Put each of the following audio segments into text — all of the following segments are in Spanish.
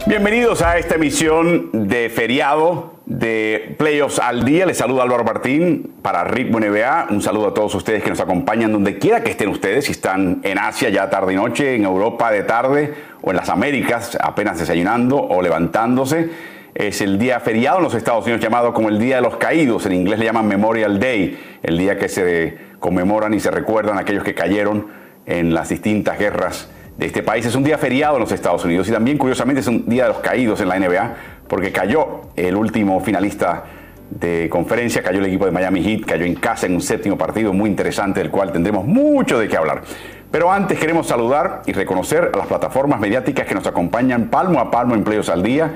Bienvenidos a esta emisión de feriado de Playoffs al Día. Les saluda Álvaro Martín para Ritmo NBA. Un saludo a todos ustedes que nos acompañan donde quiera que estén ustedes. Si están en Asia ya tarde y noche, en Europa de tarde o en las Américas apenas desayunando o levantándose. Es el día feriado en los Estados Unidos llamado como el Día de los Caídos. En inglés le llaman Memorial Day, el día que se conmemoran y se recuerdan a aquellos que cayeron en las distintas guerras de este país. Es un día feriado en los Estados Unidos y también curiosamente es un día de los caídos en la NBA porque cayó el último finalista de conferencia, cayó el equipo de Miami Heat, cayó en casa en un séptimo partido muy interesante del cual tendremos mucho de qué hablar. Pero antes queremos saludar y reconocer a las plataformas mediáticas que nos acompañan palmo a palmo en Playoffs al Día.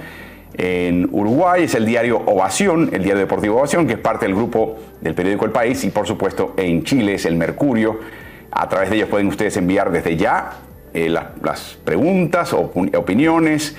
En Uruguay es el diario Ovación, el diario deportivo Ovación, que es parte del grupo del periódico El País, y por supuesto en Chile es el Mercurio. A través de ellos pueden ustedes enviar desde ya las preguntas, opiniones,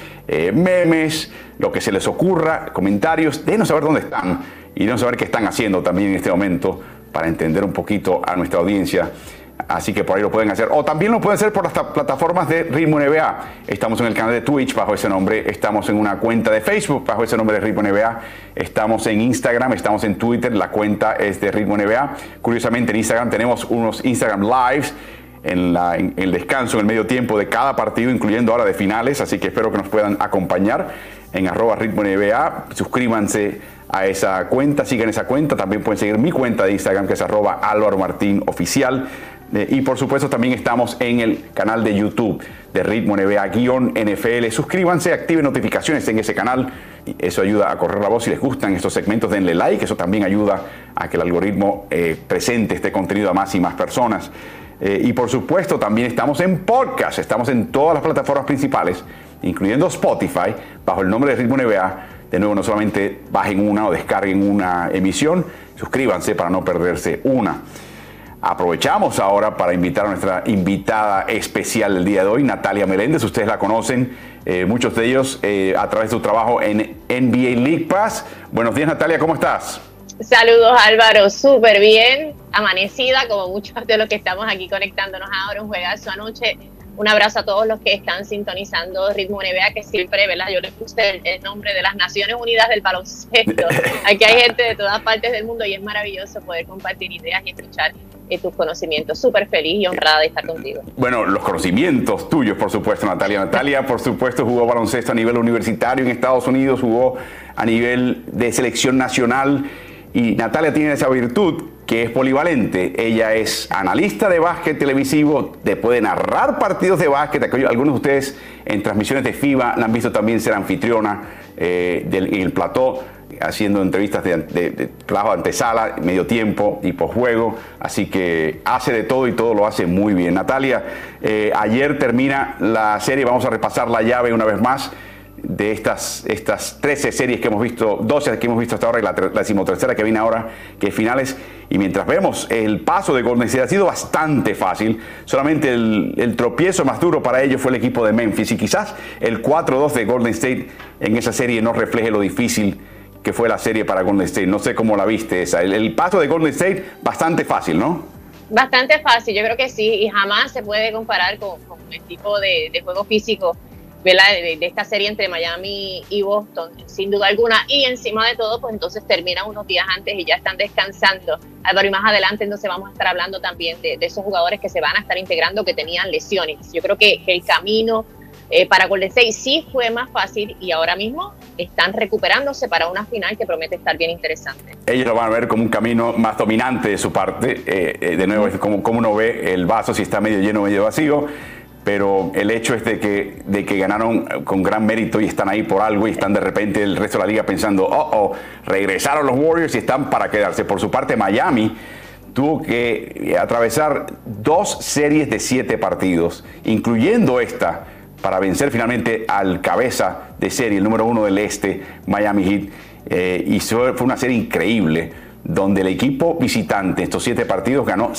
memes, lo que se les ocurra, comentarios. Déjenos saber dónde están y déjenos saber qué están haciendo también en este momento para entender un poquito a nuestra audiencia. Así que por ahí lo pueden hacer. O también lo pueden hacer por las plataformas de Ritmo NBA. Estamos en el canal de Twitch bajo ese nombre. Estamos en una cuenta de Facebook bajo ese nombre de Ritmo NBA. Estamos en Instagram, estamos en Twitter. La cuenta es de Ritmo NBA. Curiosamente en Instagram tenemos unos Instagram Lives en el descanso, en el medio tiempo de cada partido, incluyendo ahora de finales. Así que espero que nos puedan acompañar en @RitmoNBA. Suscríbanse a esa cuenta, sigan esa cuenta. También pueden seguir mi cuenta de Instagram, que es @AlvaroMartinOficial. Y por supuesto también estamos en el canal de YouTube de Ritmo NBA-NFL. Suscríbanse, activen notificaciones en ese canal. Eso ayuda a correr la voz. Si les gustan estos segmentos, denle like. Eso también ayuda a que el algoritmo presente este contenido a más y más personas. Y por supuesto también estamos en podcast. Estamos en todas las plataformas principales, incluyendo Spotify, bajo el nombre de Ritmo NBA. De nuevo, no solamente bajen una o descarguen una emisión, suscríbanse para no perderse una. Aprovechamos ahora para invitar a nuestra invitada especial del día de hoy, Natalia Meléndez. Ustedes la conocen, muchos de ellos, a través de su trabajo en NBA League Pass. Buenos días, Natalia, ¿cómo estás? Saludos, Álvaro, súper bien, amanecida como muchos de los que estamos aquí conectándonos ahora, un juegazo anoche. Un abrazo a todos los que están sintonizando Ritmo NBA, que siempre, ¿verdad? Yo le puse el nombre de las Naciones Unidas del baloncesto. Aquí hay gente de todas partes del mundo y es maravilloso poder compartir ideas y escuchar tus conocimientos. Súper feliz y honrada de estar contigo. Bueno, los conocimientos tuyos, por supuesto, Natalia. Natalia, por supuesto, jugó baloncesto a nivel universitario en Estados Unidos, jugó a nivel de selección nacional. Y Natalia tiene esa virtud que es polivalente. Ella es analista de básquet televisivo, te puede narrar partidos de básquet. Algunos de ustedes en transmisiones de FIBA la han visto también ser anfitriona en el plató, haciendo entrevistas de trabajo de antesala, medio tiempo y posjuego. Así que hace de todo y todo lo hace muy bien. Natalia, ayer termina la serie, vamos a repasar la llave una vez más de estas 13 series que hemos visto, 12 que hemos visto hasta ahora y la 13ª que viene ahora, que es finales. Y mientras vemos, el paso de Golden State ha sido bastante fácil. Solamente el tropiezo más duro para ellos fue el equipo de Memphis, y quizás el 4-2 de Golden State en esa serie no refleje lo difícil que fue la serie para Golden State. No sé cómo la viste esa. El paso de Golden State bastante fácil, ¿no? Bastante fácil, yo creo que sí, y jamás se puede comparar con el tipo de juego físico, ¿verdad? De esta serie entre Miami y Boston, sin duda alguna. Y encima de todo, pues entonces terminan unos días antes y ya están descansando, Álvaro, y más adelante entonces vamos a estar hablando también de esos jugadores que se van a estar integrando que tenían lesiones. Yo creo que el camino para Golden State sí fue más fácil y ahora mismo están recuperándose para una final que promete estar bien interesante. Ellos lo van a ver como un camino más dominante de su parte. De nuevo, es como uno ve el vaso, si está medio lleno o medio vacío. Pero el hecho es de que ganaron con gran mérito y están ahí por algo, y están de repente el resto de la liga pensando, regresaron los Warriors y están para quedarse. Por su parte, Miami tuvo que atravesar 2 series de 7 partidos, incluyendo esta, para vencer finalmente al cabeza de serie, el número 1 del este, Miami Heat. Y fue una serie increíble, donde el equipo visitante, estos 7 partidos, ganó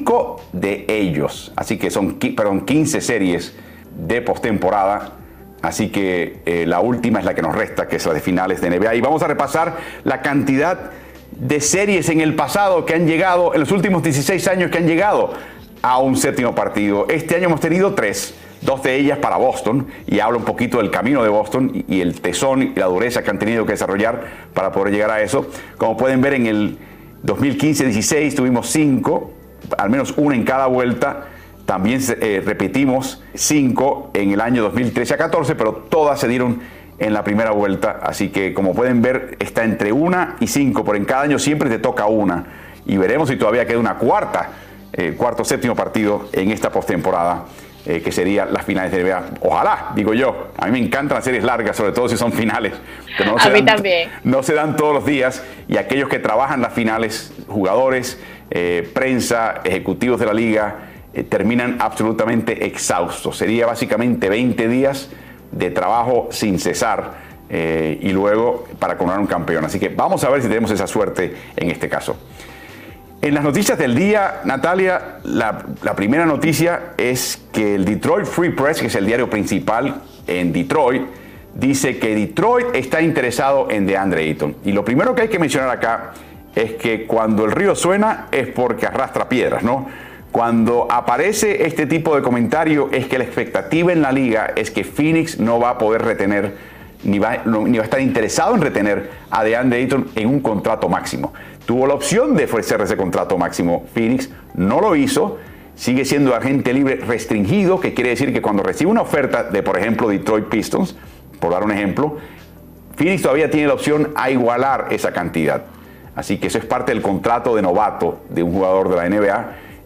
5 de ellos. Así que son 15 series de postemporada. Así que la última es la que nos resta, que es la de finales de NBA. Y vamos a repasar la cantidad de series en el pasado que han llegado, en los últimos 16 años que han llegado a un séptimo partido. Este año hemos tenido 3. 2 de ellas para Boston, y habla un poquito del camino de Boston y el tesón y la dureza que han tenido que desarrollar para poder llegar a eso. Como pueden ver, en el 2015-16 tuvimos 5, al menos una en cada vuelta. También repetimos 5 en el año 2013-14, pero todas se dieron en la primera vuelta. Así que, como pueden ver, está entre 1 y 5, pero en cada año siempre te toca una. Y veremos si todavía queda una cuarto, séptimo partido en esta postemporada, que sería las finales de NBA. Ojalá, digo yo. A mí me encantan las series largas, sobre todo si son finales. Pero a mí también. No se dan todos los días, y aquellos que trabajan las finales, jugadores, prensa, ejecutivos de la liga, terminan absolutamente exhaustos. Sería básicamente 20 días de trabajo sin cesar, y luego para coronar un campeón. Así que vamos a ver si tenemos esa suerte en este caso. En las noticias del día, Natalia, la primera noticia es que el Detroit Free Press, que es el diario principal en Detroit, dice que Detroit está interesado en DeAndre Ayton. Y lo primero que hay que mencionar acá es que cuando el río suena es porque arrastra piedras, ¿no? Cuando aparece este tipo de comentario es que la expectativa en la liga es que Phoenix no va a poder retener, ni va a estar interesado en retener a DeAndre Ayton en un contrato máximo. Tuvo la opción de ofrecer ese contrato máximo Phoenix, no lo hizo, sigue siendo agente libre restringido, que quiere decir que cuando recibe una oferta de, por ejemplo, Detroit Pistons, por dar un ejemplo, Phoenix todavía tiene la opción a igualar esa cantidad. Así que eso es parte del contrato de novato de un jugador de la NBA.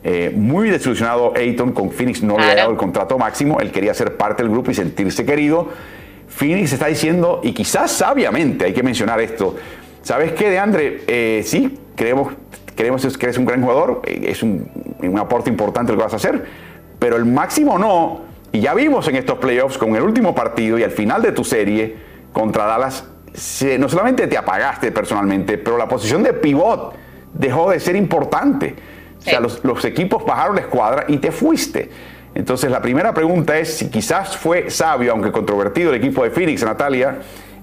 Muy desilusionado Ayton con Phoenix, no le ha dado el contrato máximo. Él quería ser parte del grupo y sentirse querido. Phoenix está diciendo, y quizás sabiamente, hay que mencionar esto: ¿sabes qué, DeAndre? Sí, creemos que eres un gran jugador, es un aporte importante lo que vas a hacer, pero el máximo no. Y ya vimos en estos playoffs, con el último partido y al final de tu serie contra Dallas, no solamente te apagaste personalmente, pero la posición de pivot dejó de ser importante. O sea, los equipos bajaron la escuadra y te fuiste. Entonces, la primera pregunta es si quizás fue sabio, aunque controvertido, el equipo de Phoenix, Natalia,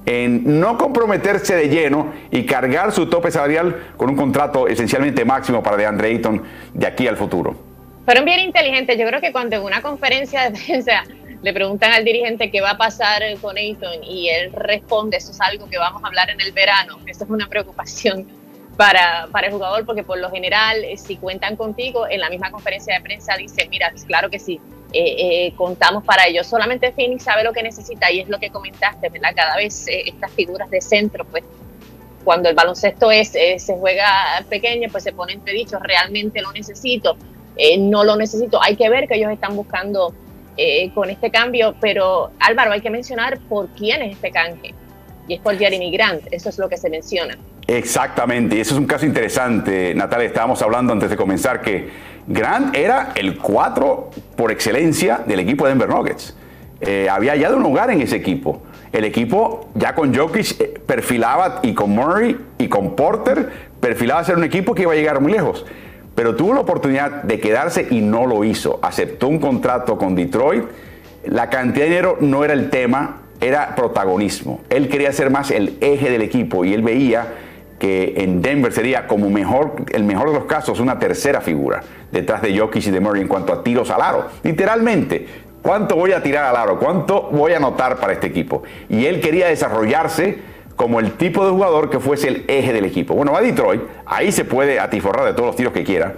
en no comprometerse de lleno y cargar su tope salarial con un contrato esencialmente máximo para DeAndre Ayton de aquí al futuro. Fueron bien inteligentes. Yo creo que cuando en una conferencia de prensa le preguntan al dirigente qué va a pasar con Ayton y él responde, eso es algo que vamos a hablar en el verano, eso es una preocupación para el jugador, porque por lo general, si cuentan contigo, en la misma conferencia de prensa dice, mira, claro que sí, contamos para ello. Solamente Phoenix sabe lo que necesita, y es lo que comentaste, ¿verdad? Cada vez estas figuras de centro, pues cuando el baloncesto se juega pequeño, pues se pone entredicho, realmente lo necesito, no lo necesito. Hay que ver que ellos están buscando con este cambio, pero Álvaro, hay que mencionar por quién es este canje, y es por Jeremy Grant, eso es lo que se menciona. Exactamente, y eso es un caso interesante, Natalia. Estábamos hablando antes de comenzar que Grant era el 4 por excelencia del equipo de Denver Nuggets. Había ya de un lugar en ese equipo. El equipo ya con Jokic perfilaba, y con Murray y con Porter, perfilaba ser un equipo que iba a llegar muy lejos. Pero tuvo la oportunidad de quedarse y no lo hizo. Aceptó un contrato con Detroit. La cantidad de dinero no era el tema, era protagonismo. Él quería ser más el eje del equipo, y él veía que en Denver sería como el mejor de los casos, una tercera figura detrás de Jokic y de Murray en cuanto a tiros al aro. Literalmente, ¿cuánto voy a tirar al aro? ¿Cuánto voy a anotar para este equipo? Y él quería desarrollarse como el tipo de jugador que fuese el eje del equipo. Bueno, va a Detroit, ahí se puede atiforrar de todos los tiros que quiera.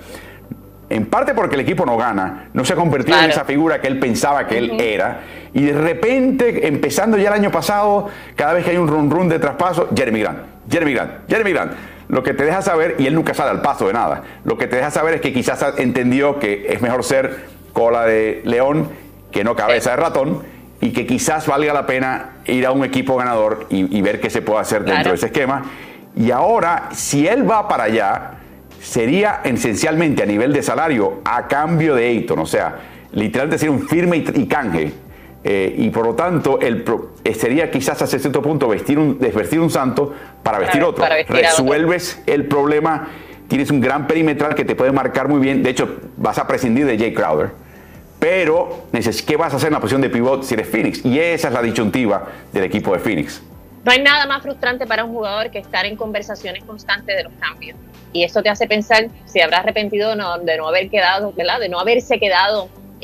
En parte porque el equipo no gana, no se ha convertido en esa figura que él pensaba que él era. Y de repente, empezando ya el año pasado, cada vez que hay un run de traspaso, Jeremy Grant. Lo que te deja saber, y él nunca sale al paso de nada, lo que te deja saber es que quizás entendió que es mejor ser cola de león que no cabeza de ratón, y que quizás valga la pena ir a un equipo ganador y ver qué se puede hacer dentro de ese esquema. Y ahora, si él va para allá, sería esencialmente a nivel de salario a cambio de Ayton, o sea, literalmente sería un firme y canje, y por lo tanto sería quizás hasta cierto punto desvestir un santo para vestir otro. Resuelves el problema, tienes un gran perimetral que te puede marcar muy bien. De hecho, vas a prescindir de Jay Crowder, pero ¿qué vas a hacer en la posición de pivot si eres Phoenix? Y esa es la disyuntiva del equipo de Phoenix. No hay nada más frustrante para un jugador que estar en conversaciones constantes de los cambios. Y esto te hace pensar si habrá arrepentido de no haber quedado, ¿verdad? De no haberse quedado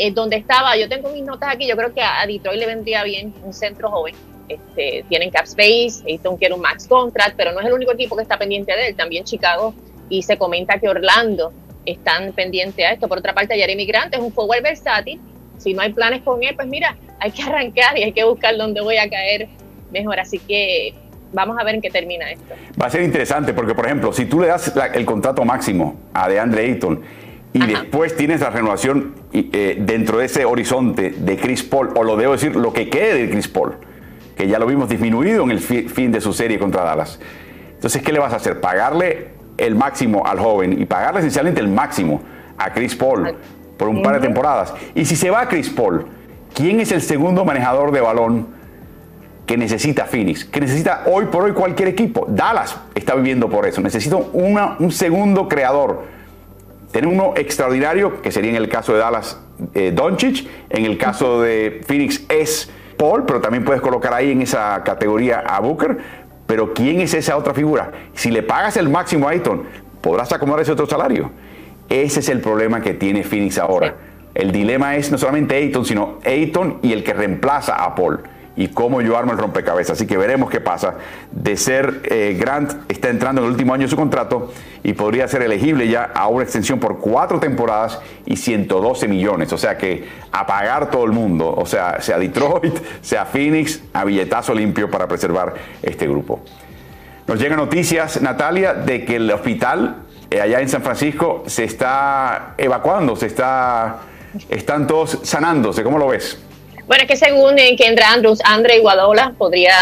donde estaba, yo tengo mis notas aquí, yo creo que a Detroit le vendría bien un centro joven. Tienen cap space, Ayton quiere un max contract, pero no es el único equipo que está pendiente de él, también Chicago, y se comenta que Orlando están pendientes a esto. Por otra parte, Jeremy Grant es un forward versátil, si no hay planes con él, pues mira, hay que arrancar y hay que buscar dónde voy a caer mejor, así que vamos a ver en qué termina esto. Va a ser interesante porque, por ejemplo, si tú le das el contrato máximo a DeAndre Ayton y después tienes la renovación dentro de ese horizonte de Chris Paul, o lo debo decir, lo que quede de Chris Paul, que ya lo vimos disminuido en el fin de su serie contra Dallas. Entonces, ¿qué le vas a hacer? Pagarle el máximo al joven y pagarle esencialmente el máximo a Chris Paul por un par de temporadas. Y si se va Chris Paul, ¿quién es el segundo manejador de balón que necesita Phoenix? Que necesita hoy por hoy cualquier equipo. Dallas está viviendo por eso. Necesita un segundo creador. Tener uno extraordinario, que sería en el caso de Dallas Doncic, en el caso de Phoenix es Paul, pero también puedes colocar ahí en esa categoría a Booker. Pero ¿quién es esa otra figura? Si le pagas el máximo a Ayton, ¿podrás acomodar ese otro salario? Ese es el problema que tiene Phoenix ahora. Sí. El dilema es no solamente Ayton, sino Ayton y el que reemplaza a Paul. Y cómo yo armo el rompecabezas. Así que veremos qué pasa. De ser Grant está entrando en el último año de su contrato y podría ser elegible ya a una extensión por 4 temporadas y 112 millones. O sea que a pagar todo el mundo. O sea Detroit, sea Phoenix, a billetazo limpio para preservar este grupo. Nos llegan noticias, Natalia, de que el hospital allá en San Francisco se está evacuando, están todos sanándose. ¿Cómo lo ves? Bueno, es que según Kendra Andrews, Andre Iguodala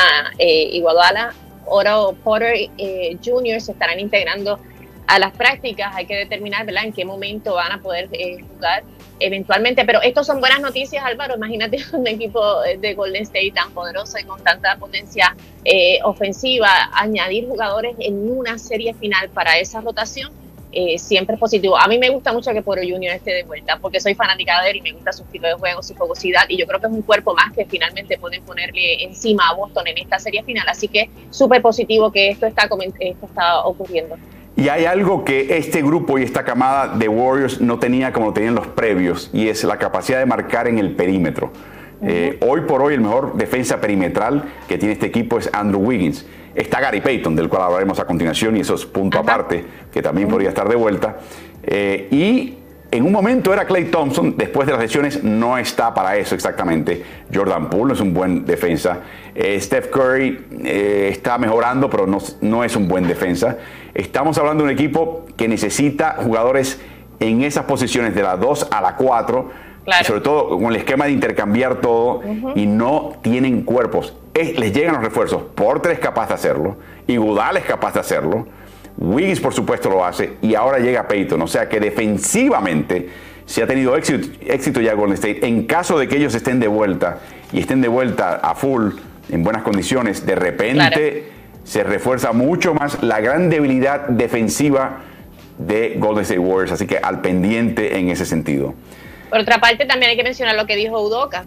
Otto Porter Jr. se estarán integrando a las prácticas. Hay que determinar, ¿verdad?, en qué momento van a poder jugar eventualmente. Pero estos son buenas noticias, Álvaro. Imagínate un equipo de Golden State tan poderoso y con tanta potencia ofensiva, añadir jugadores en una serie final para esa rotación. Siempre es positivo. A mí me gusta mucho que Porter Jr. esté de vuelta porque soy fanática de él y me gusta su estilo de juego, su fogosidad, y yo creo que es un cuerpo más que finalmente pueden ponerle encima a Boston en esta serie final, así que súper positivo que esto está ocurriendo. Y hay algo que este grupo y esta camada de Warriors no tenía como lo tenían los previos, y es la capacidad de marcar en el perímetro. Hoy por hoy el mejor defensa perimetral que tiene este equipo es Andrew Wiggins. Está Gary Payton, del cual hablaremos a continuación, y eso es punto aparte, que también podría estar de vuelta. Y en un momento era Klay Thompson, después de las lesiones no está para eso exactamente. Jordan Poole no es un buen defensa. Steph Curry está mejorando, pero no es un buen defensa. Estamos hablando de un equipo que necesita jugadores en esas posiciones de la 2 a la 4, claro, sobre todo con el esquema de intercambiar todo, y no tienen cuerpos. Les llegan los refuerzos. Porter es capaz de hacerlo, Iguodala es capaz de hacerlo, Wiggins por supuesto lo hace, y ahora llega Payton. O sea que defensivamente se ha tenido éxito ya Golden State. En caso de que ellos estén de vuelta y estén de vuelta a full, en buenas condiciones, de repente se refuerza mucho más la gran debilidad defensiva de Golden State Warriors. Así que al pendiente en ese sentido. Por otra parte, también hay que mencionar lo que dijo Udoka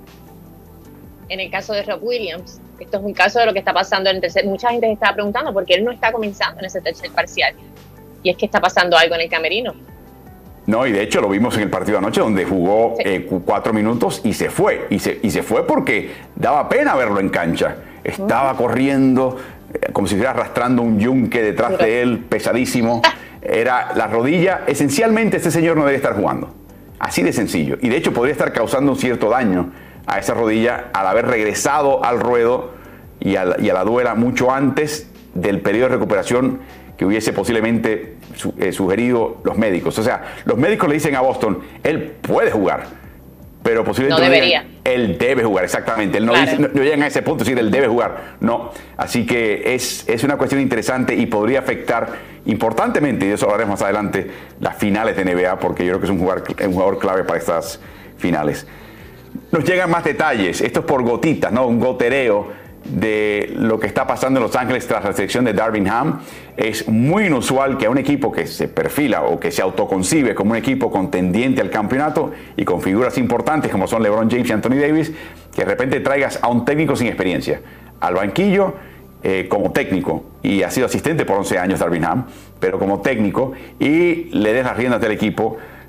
en el caso de Rob Williams. Esto es un caso de lo que está pasando en el tercer. Mucha gente se está preguntando por qué él no está comenzando en ese tercer parcial. Y es que está pasando algo en el camerino. No, y de hecho lo vimos en el partido de anoche, donde jugó 4 minutos y se fue. Y se fue porque daba pena verlo en cancha. Estaba corriendo como si estuviera arrastrando un yunque detrás de él, pesadísimo. Era la rodilla. Esencialmente, este señor no debe estar jugando. Así de sencillo. Y de hecho podría estar causando un cierto daño a esa rodilla al haber regresado al ruedo y a la duela mucho antes del periodo de recuperación que hubiese posiblemente sugerido los médicos. O sea, los médicos le dicen a Boston, él puede jugar, pero posiblemente no debería. Él debe jugar, exactamente. Él no, claro, no llegan a ese punto de decir él debe jugar. No. Así que es una cuestión interesante y podría afectar importantemente, y de eso hablaremos más adelante, las finales de NBA, porque yo creo que es un jugador clave para estas finales. Nos llegan más detalles. Esto es por gotitas, ¿no? Un gotereo de lo que está pasando en Los Ángeles tras la selección de Darvin Ham. Es muy inusual que a un equipo que se perfila o que se autoconcibe como un equipo contendiente al campeonato y con figuras importantes como son LeBron James y Anthony Davis, que de repente traigas a un técnico sin experiencia al banquillo como técnico, y ha sido asistente por 11 años Darvin Ham, pero como técnico, y le des las riendas del equipo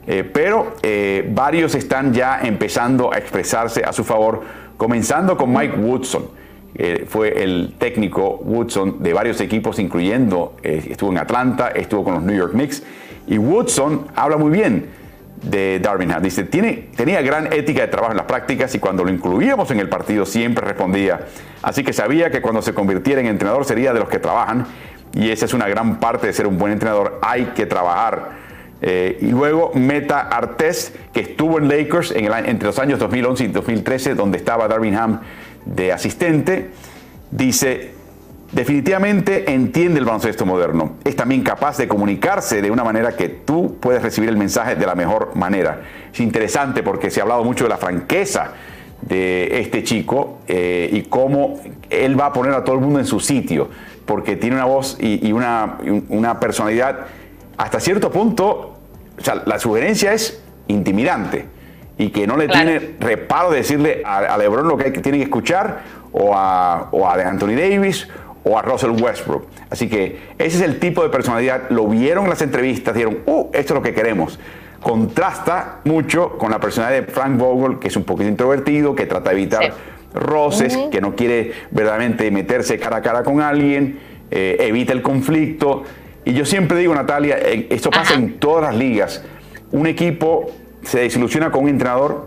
pero varios están ya empezando a expresarse a su favor, comenzando con Mike Woodson. Fue el técnico Woodson de varios equipos, incluyendo, estuvo en Atlanta, estuvo con los New York Knicks, y Woodson habla muy bien de Darvin Ham. Dice, tenía gran ética de trabajo en las prácticas y cuando lo incluíamos en el partido siempre respondía. Así que sabía que cuando se convirtiera en entrenador sería de los que trabajan, y esa es una gran parte de ser un buen entrenador, hay que trabajar. Y luego Meta Artés, que estuvo en Lakers entre los años 2011 y 2013, donde estaba Darvin Ham de asistente, dice, definitivamente entiende el baloncesto moderno. Es también capaz de comunicarse de una manera que tú puedes recibir el mensaje de la mejor manera. Es interesante porque se ha hablado mucho de la franqueza de este chico y cómo él va a poner a todo el mundo en su sitio, porque tiene una voz y una personalidad hasta cierto punto. O sea, la sugerencia es intimidante y que no le tiene reparo de decirle a LeBron lo que tiene que escuchar o a Anthony Davis o a Russell Westbrook. Así que ese es el tipo de personalidad. Lo vieron en las entrevistas, dijeron, esto es lo que queremos. Contrasta mucho con la personalidad de Frank Vogel, que es un poquito introvertido, que trata de evitar roces, que no quiere verdaderamente meterse cara a cara con alguien, evita el conflicto. Y yo siempre digo, Natalia, esto pasa en todas las ligas. Un equipo se desilusiona con un entrenador,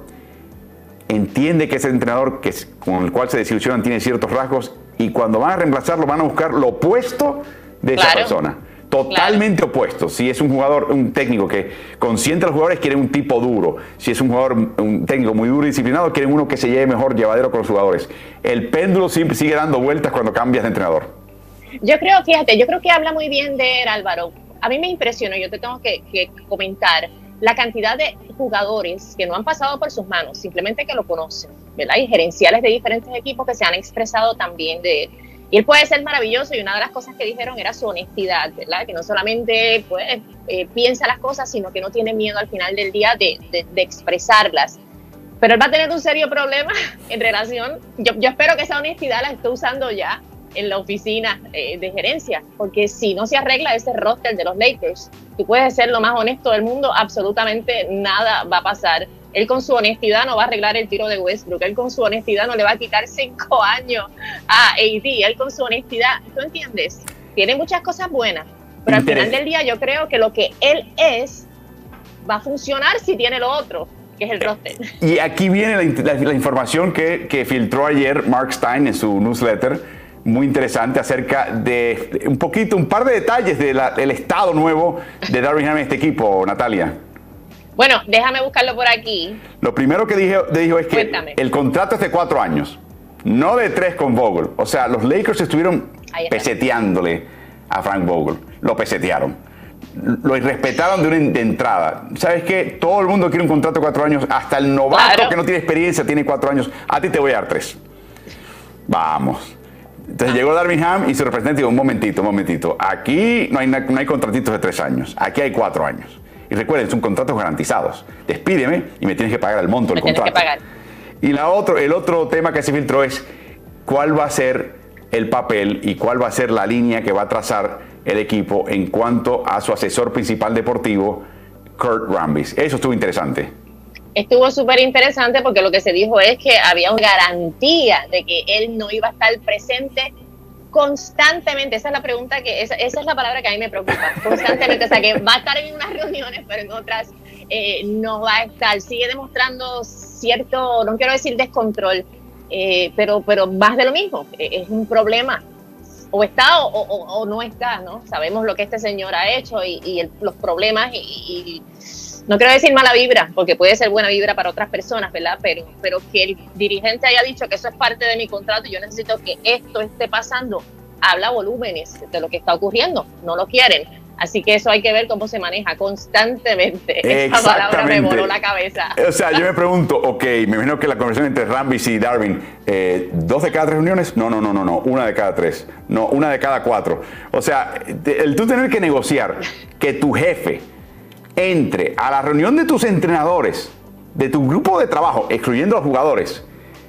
entiende que ese entrenador con el cual se desilusionan tiene ciertos rasgos, y cuando van a reemplazarlo van a buscar lo opuesto de esa persona. Totalmente opuesto. Si es un jugador, un técnico que consiente a los jugadores, quieren un tipo duro. Si es un jugador, un técnico muy duro y disciplinado, quieren uno que se lleve mejor, llevadero con los jugadores. El péndulo siempre sigue dando vueltas cuando cambias de entrenador. Yo creo que habla muy bien de él, Álvaro. A mí me impresionó, yo te tengo que comentar la cantidad de jugadores que no han pasado por sus manos, simplemente que lo conocen, ¿verdad? Y gerenciales de diferentes equipos que se han expresado también de él. Y él puede ser maravilloso, y una de las cosas que dijeron era su honestidad, ¿verdad? Que no solamente pues, piensa las cosas, sino que no tiene miedo al final del día de expresarlas. Pero él va a tener un serio problema en relación, yo espero que esa honestidad la esté usando ya en la oficina de gerencia, porque si no se arregla ese roster de los Lakers, tú puedes ser lo más honesto del mundo, absolutamente nada va a pasar. Él con su honestidad no va a arreglar el tiro de Westbrook, él con su honestidad no le va a quitar 5 años a AD, él con su honestidad, ¿tú entiendes? Tiene muchas cosas buenas, pero al final del día yo creo que lo que él es va a funcionar si tiene lo otro, que es el roster. Y aquí viene la información que filtró ayer Mark Stein en su newsletter, muy interesante, acerca de un par de detalles del estado nuevo de Darvin Ham en este equipo, Natalia. Bueno, déjame buscarlo por aquí. Lo primero que dijo es que el contrato es de 4 años, no de 3 con Vogel. O sea, los Lakers estuvieron peseteándole a Frank Vogel. Lo pesetearon. Lo irrespetaron de entrada. ¿Sabes qué? Todo el mundo quiere un contrato de 4 años. Hasta el novato que no tiene experiencia tiene 4 años. A ti te voy a dar 3. Vamos. Entonces llegó Darvin Ham y su representante dijo, un momentito, aquí no hay contratitos de 3 años, aquí hay 4 años. Y recuerden, son contratos garantizados. Despídeme y me tienes que pagar el monto del contrato. Y el otro tema que se filtró es cuál va a ser el papel y cuál va a ser la línea que va a trazar el equipo en cuanto a su asesor principal deportivo, Kurt Rambis. Eso estuvo interesante. Estuvo súper interesante porque lo que se dijo es que había una garantía de que él no iba a estar presente constantemente. Esa es la pregunta esa es la palabra que a mí me preocupa, constantemente. O sea, que va a estar en unas reuniones, pero en otras no va a estar. Sigue demostrando cierto, no quiero decir descontrol, pero más de lo mismo. Es un problema. O está o no está, ¿no? Sabemos lo que este señor ha hecho y los problemas y no quiero decir mala vibra, porque puede ser buena vibra para otras personas, ¿verdad? Pero que el dirigente haya dicho que eso es parte de mi contrato y yo necesito que esto esté pasando, habla volúmenes de lo que está ocurriendo, no lo quieren. Así que eso hay que ver cómo se maneja constantemente. Esa palabra me voló la cabeza. O sea, yo me pregunto, me imagino que la conversación entre Rambis y Darvin, 2 de cada 3 reuniones, no, 1 de cada 3, no, 1 de cada 4. O sea, el tú tener que negociar que tu jefe entre a la reunión de tus entrenadores, de tu grupo de trabajo, excluyendo a los jugadores,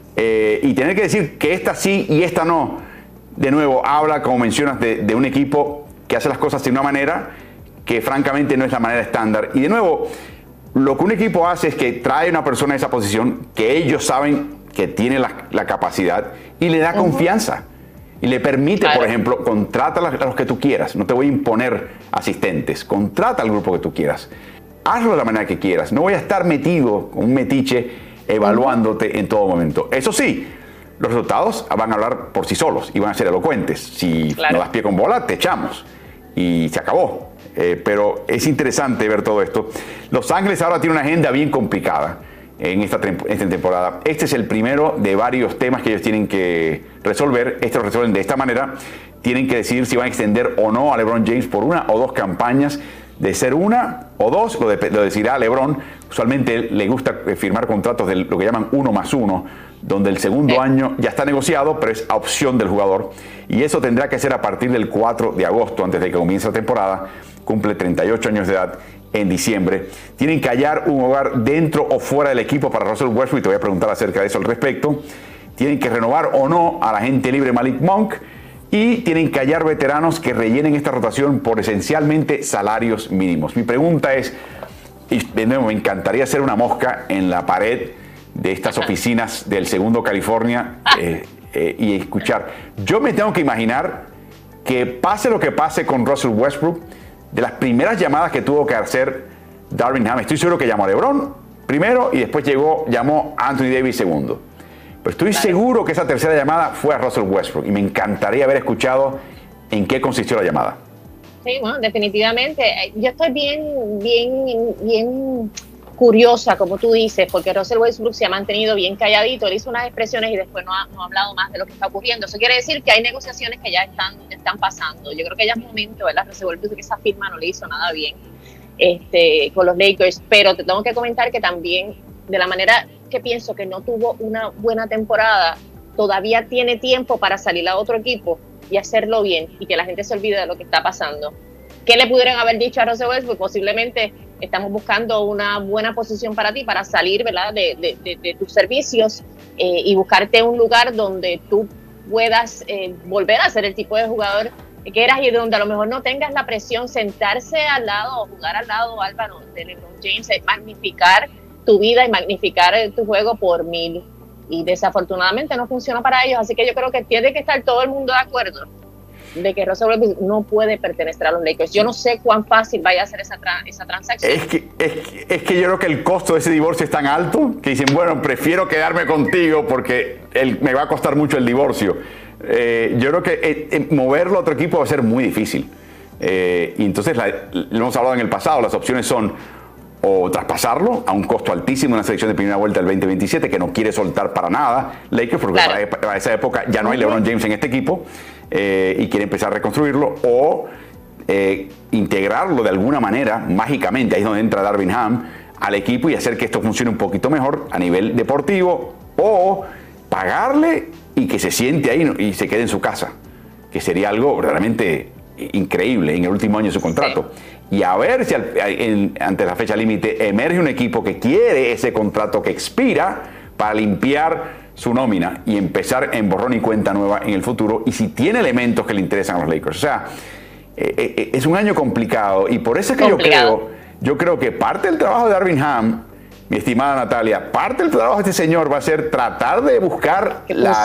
y tener que decir que esta sí y esta no, de nuevo, habla, como mencionas, de un equipo que hace las cosas de una manera que francamente no es la manera estándar. Y de nuevo, lo que un equipo hace es que trae a una persona a esa posición que ellos saben que tiene la capacidad y le da confianza. Y le permite, por ejemplo, contrata a los que tú quieras. No te voy a imponer asistentes. Contrata al grupo que tú quieras. Hazlo de la manera que quieras. No voy a estar metido con un metiche evaluándote en todo momento. Eso sí, los resultados van a hablar por sí solos y van a ser elocuentes. Si no das pie con bola, te echamos. Y se acabó. Pero es interesante ver todo esto. Los Ángeles ahora tienen una agenda bien complicada en esta temporada. Este es el primero de varios temas que ellos tienen que resolver. Lo resuelven de esta manera. Tienen que decidir si van a extender o no a LeBron James por 1 o 2 campañas. De ser 1 o 2, lo decidirá LeBron. Usualmente le gusta firmar contratos de lo que llaman 1+1, donde el segundo año ya está negociado, pero es a opción del jugador. Y eso tendrá que ser a partir del 4 de agosto, antes de que comience la temporada. Cumple 38 años de edad en diciembre. Tienen que hallar un hogar dentro o fuera del equipo para Russell Westbrook, y te voy a preguntar acerca de eso al respecto. Tienen que renovar o no a la agente libre Malik Monk, y tienen que hallar veteranos que rellenen esta rotación por esencialmente salarios mínimos. Mi pregunta es, y de nuevo me encantaría hacer una mosca en la pared de estas oficinas del segundo California y escuchar. Yo me tengo que imaginar que pase lo que pase con Russell Westbrook, de las primeras llamadas que tuvo que hacer Darvin Ham, estoy seguro que llamó a LeBron primero y después llamó a Anthony Davis segundo. Pero estoy seguro que esa tercera llamada fue a Russell Westbrook y me encantaría haber escuchado en qué consistió la llamada. Sí, bueno, definitivamente. Yo estoy bien curiosa, como tú dices, porque Russell Westbrook se ha mantenido bien calladito. Él hizo unas expresiones y después no ha hablado más de lo que está ocurriendo. Eso quiere decir que hay negociaciones que ya están pasando. Yo creo que ya es momento, ¿verdad? Russell Westbrook, que esa firma no le hizo nada bien con los Lakers, pero te tengo que comentar que también, de la manera que pienso que no tuvo una buena temporada, todavía tiene tiempo para salir a otro equipo y hacerlo bien y que la gente se olvide de lo que está pasando. ¿Qué le pudieran haber dicho a Russell Westbrook? Posiblemente estamos buscando una buena posición para ti, para salir, ¿verdad?, de tus servicios y buscarte un lugar donde tú puedas volver a ser el tipo de jugador que eras y donde a lo mejor no tengas la presión, sentarse al lado o jugar al lado, Álvaro, de LeBron James, magnificar tu vida y magnificar tu juego por 1000. Y desafortunadamente no funciona para ellos, así que yo creo que tiene que estar todo el mundo de acuerdo de que Russell Westbrook no puede pertenecer a los Lakers. Yo no sé cuán fácil vaya a ser esa transacción. Es que yo creo que el costo de ese divorcio es tan alto que dicen, bueno, prefiero quedarme contigo porque me va a costar mucho el divorcio. Yo creo que moverlo a otro equipo va a ser muy difícil. Y entonces, lo hemos hablado en el pasado, las opciones son o traspasarlo a un costo altísimo en una selección de primera vuelta del 2027 que no quiere soltar para nada Lakers, porque para esa época ya no hay LeBron James en este equipo y quiere empezar a reconstruirlo, o integrarlo de alguna manera mágicamente, ahí es donde entra Darvin Ham, al equipo y hacer que esto funcione un poquito mejor a nivel deportivo, o pagarle y que se siente ahí y se quede en su casa, que sería algo realmente increíble en el último año de su contrato. Sí. Y a ver si ante la fecha límite emerge un equipo que quiere ese contrato que expira para limpiar su nómina y empezar en borrón y cuenta nueva en el futuro, y si tiene elementos que le interesan a los Lakers. O sea, es un año complicado, y por eso es que yo creo que parte del trabajo de Darvin Ham, mi estimada Natalia, parte del trabajo de este señor va a ser tratar de buscar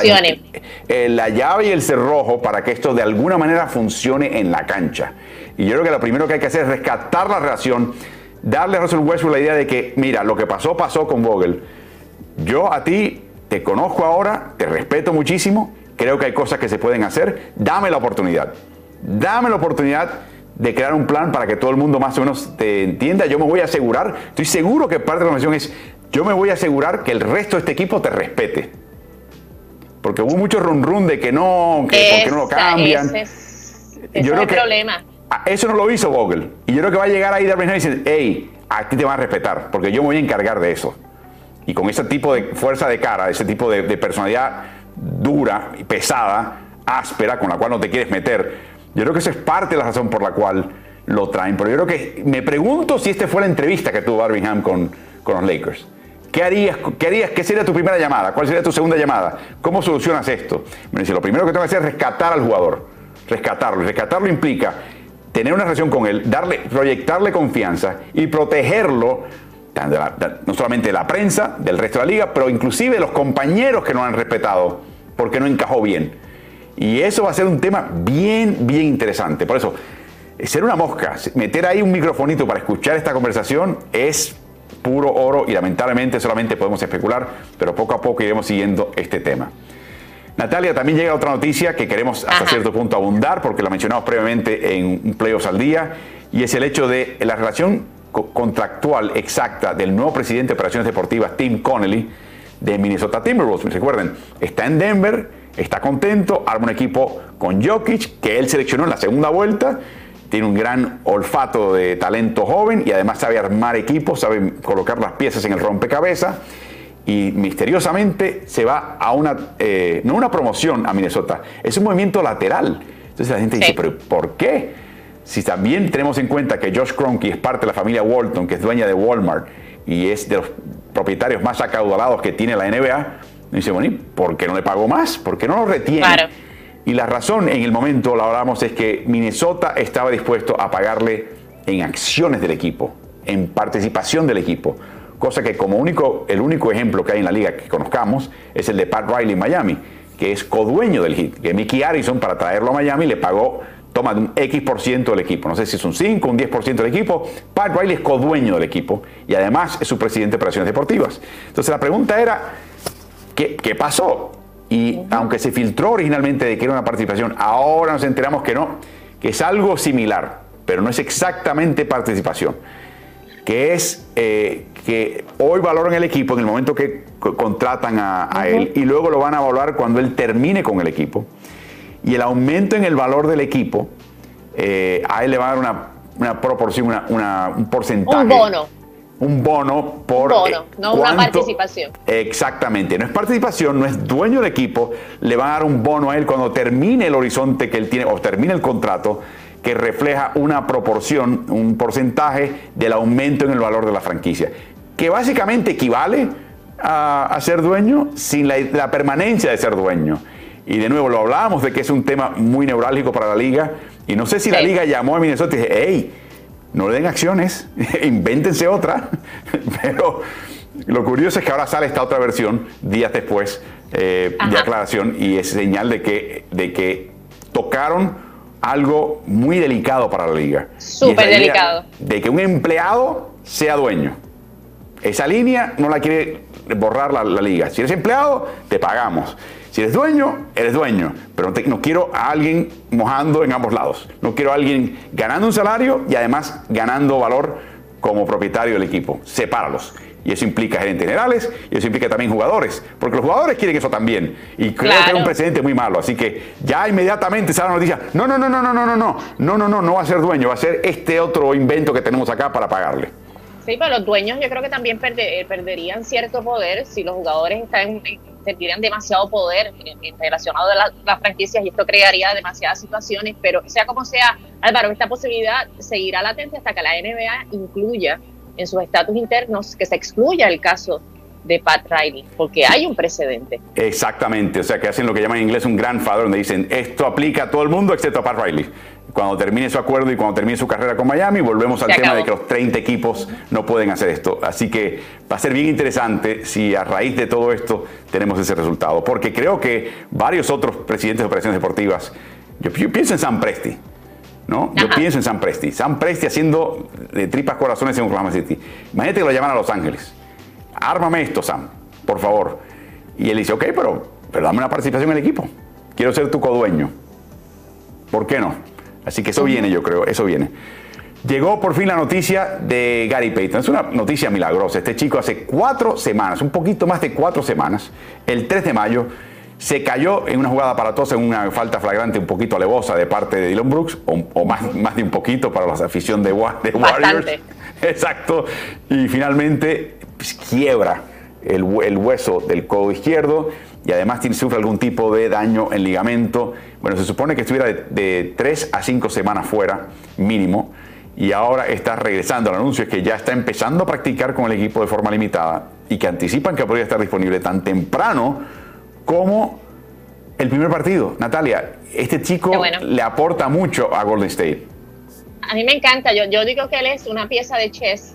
la llave y el cerrojo para que esto de alguna manera funcione en la cancha. Y yo creo que lo primero que hay que hacer es rescatar la relación, darle a Russell Westbrook la idea de que, mira, lo que pasó con Vogel. Yo a ti te conozco ahora, te respeto muchísimo, creo que hay cosas que se pueden hacer, dame la oportunidad. Dame la oportunidad de crear un plan para que todo el mundo más o menos te entienda. Yo me voy a asegurar, estoy seguro que parte de la conversación es, yo me voy a asegurar que el resto de este equipo te respete. Porque hubo mucho run de que no, que por qué no lo cambian. Ese es el problema. Eso no lo hizo Vogel. Y yo creo que va a llegar ahí Darvin Ham y decir, hey, a ti te van a respetar, porque yo me voy a encargar de eso. Y con ese tipo de fuerza de cara, ese tipo de personalidad dura y pesada, áspera, con la cual no te quieres meter, yo creo que esa es parte de la razón por la cual lo traen. Pero yo creo que, me pregunto si esta fue la entrevista que tuvo Darvin Ham con los Lakers. ¿Qué harías? ¿Qué sería tu primera llamada? ¿Cuál sería tu segunda llamada? ¿Cómo solucionas esto? Me dice, lo primero que tengo que hacer es rescatar al jugador. Rescatarlo. Y rescatarlo implica tener una relación con él, proyectarle confianza y protegerlo no solamente de la prensa, del resto de la liga, pero inclusive de los compañeros que no han respetado porque no encajó bien. Y eso va a ser un tema bien, bien interesante. Por eso, ser una mosca, meter ahí un microfonito para escuchar esta conversación es puro oro y lamentablemente solamente podemos especular, pero poco a poco iremos siguiendo este tema. Natalia, también llega otra noticia que queremos hasta cierto punto abundar porque la mencionamos previamente en Playoffs al Día, y es el hecho de la relación contractual exacta del nuevo presidente de operaciones deportivas, Tim Connelly, de Minnesota Timberwolves. Recuerden, está en Denver, está contento, arma un equipo con Jokic, que él seleccionó en la segunda vuelta, tiene un gran olfato de talento joven y además sabe armar equipos, sabe colocar las piezas en el rompecabezas, y misteriosamente se va a no una promoción a Minnesota, es un movimiento lateral. Entonces la gente dice, ¿pero por qué? Si también tenemos en cuenta que Josh Kroenke es parte de la familia Walton, que es dueña de Walmart y es de los propietarios más acaudalados que tiene la NBA, dice, bueno, ¿por qué no le pagó más? ¿Por qué no lo retiene? Claro. Y la razón en el momento, la hablamos, es que Minnesota estaba dispuesto a pagarle en acciones del equipo, en participación del equipo, cosa que como el único ejemplo que hay en la liga que conozcamos es el de Pat Riley en Miami, que es codueño del Heat, que Mickey Harrison, para traerlo a Miami, le pagó, toma un X% del equipo, no sé si es un 5 o un 10% del equipo. Pat Riley es codueño del equipo y además es su presidente de operaciones deportivas. Entonces la pregunta era, ¿qué pasó? Y aunque se filtró originalmente de que era una participación, ahora nos enteramos que no, que es algo similar, pero no es exactamente participación, que es que hoy valoran el equipo en el momento que contratan a él, y luego lo van a evaluar cuando él termine con el equipo, y el aumento en el valor del equipo, a él le va a dar una proporción, un porcentaje. Un bono por... no una participación. Exactamente, no es participación, no es dueño del equipo, le van a dar un bono a él cuando termine el horizonte que él tiene o termine el contrato, que refleja una proporción, un porcentaje del aumento en el valor de la franquicia, que básicamente equivale a ser dueño sin la permanencia de ser dueño. Y de nuevo, lo hablábamos de que es un tema muy neurálgico para la liga, y no sé si la liga llamó a Minnesota y dije, hey, no le den acciones, invéntense otra. Pero lo curioso es que ahora sale esta otra versión días después de aclaración, y es señal de que tocaron algo muy delicado para la liga. Súper delicado. De que un empleado sea dueño. Esa línea no la quiere borrar la liga. Si eres empleado, te pagamos. Si eres dueño, eres dueño, pero no quiero a alguien mojando en ambos lados. No quiero a alguien ganando un salario y además ganando valor como propietario del equipo. Sepáralos. Y eso implica gerentes generales, y eso implica también jugadores, porque los jugadores quieren eso también. Y creo que es un precedente muy malo. Así que ya inmediatamente sale la noticia, no va a ser dueño, va a ser este otro invento que tenemos acá para pagarle. Sí, pero los dueños yo creo que también perderían cierto poder si los jugadores sentirían demasiado poder relacionado a las franquicias, y esto crearía demasiadas situaciones. Pero sea como sea, Álvaro, esta posibilidad seguirá latente hasta que la NBA incluya en sus estatus internos que se excluya el caso de Pat Riley, porque hay un precedente. Exactamente, o sea que hacen lo que llaman en inglés un grandfather, donde dicen esto aplica a todo el mundo excepto a Pat Riley. Cuando termine su acuerdo y cuando termine su carrera con Miami, volvemos al tema de que los 30 equipos no pueden hacer esto. Así que va a ser bien interesante si a raíz de todo esto tenemos ese resultado, porque creo que varios otros presidentes de operaciones deportivas, yo pienso en Sam Presti, ¿no? Yo pienso en Sam Presti haciendo de tripas corazones en Oklahoma City. Imagínate que lo llaman a Los Ángeles. Ármame esto, Sam, por favor. Y él dice, ok, pero dame una participación en el equipo. Quiero ser tu codueño. ¿Por qué no? Así que eso viene, yo creo, eso viene. Llegó por fin la noticia de Gary Payton. Es una noticia milagrosa. Este chico hace 4 semanas, un poquito más de 4 semanas, el 3 de mayo, se cayó en una jugada aparatosa, en una falta flagrante un poquito alevosa de parte de Dillon Brooks, o más de un poquito para la afición de Warriors. Bastante. Exacto. Y finalmente quiebra el hueso del codo izquierdo, y además sufre algún tipo de daño en ligamento. Bueno, se supone que estuviera de 3 a 5 semanas fuera, mínimo, y ahora está regresando. El anuncio es que ya está empezando a practicar con el equipo de forma limitada, y que anticipan que podría estar disponible tan temprano como el primer partido. Natalia, este chico le aporta mucho a Golden State. A mí me encanta. Yo digo que él es una pieza de chess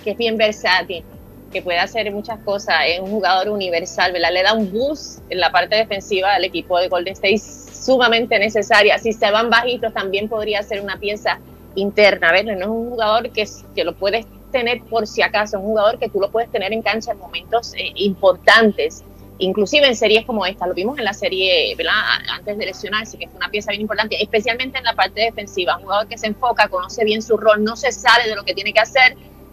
que es bien versátil, que puede hacer muchas cosas, es un jugador universal, ¿verdad? Le da un boost en la parte defensiva al equipo de Golden State sumamente necesaria. Si se van bajitos también podría ser una pieza interna, ¿verdad? No es un jugador que lo puedes tener por si acaso, es un jugador que tú lo puedes tener en cancha en momentos importantes, inclusive en series como esta. Lo vimos en la serie, ¿verdad?, antes de lesionarse, que es una pieza bien importante, especialmente en la parte defensiva. Un jugador que se enfoca, conoce bien su rol, no se sale de lo que tiene que hacer,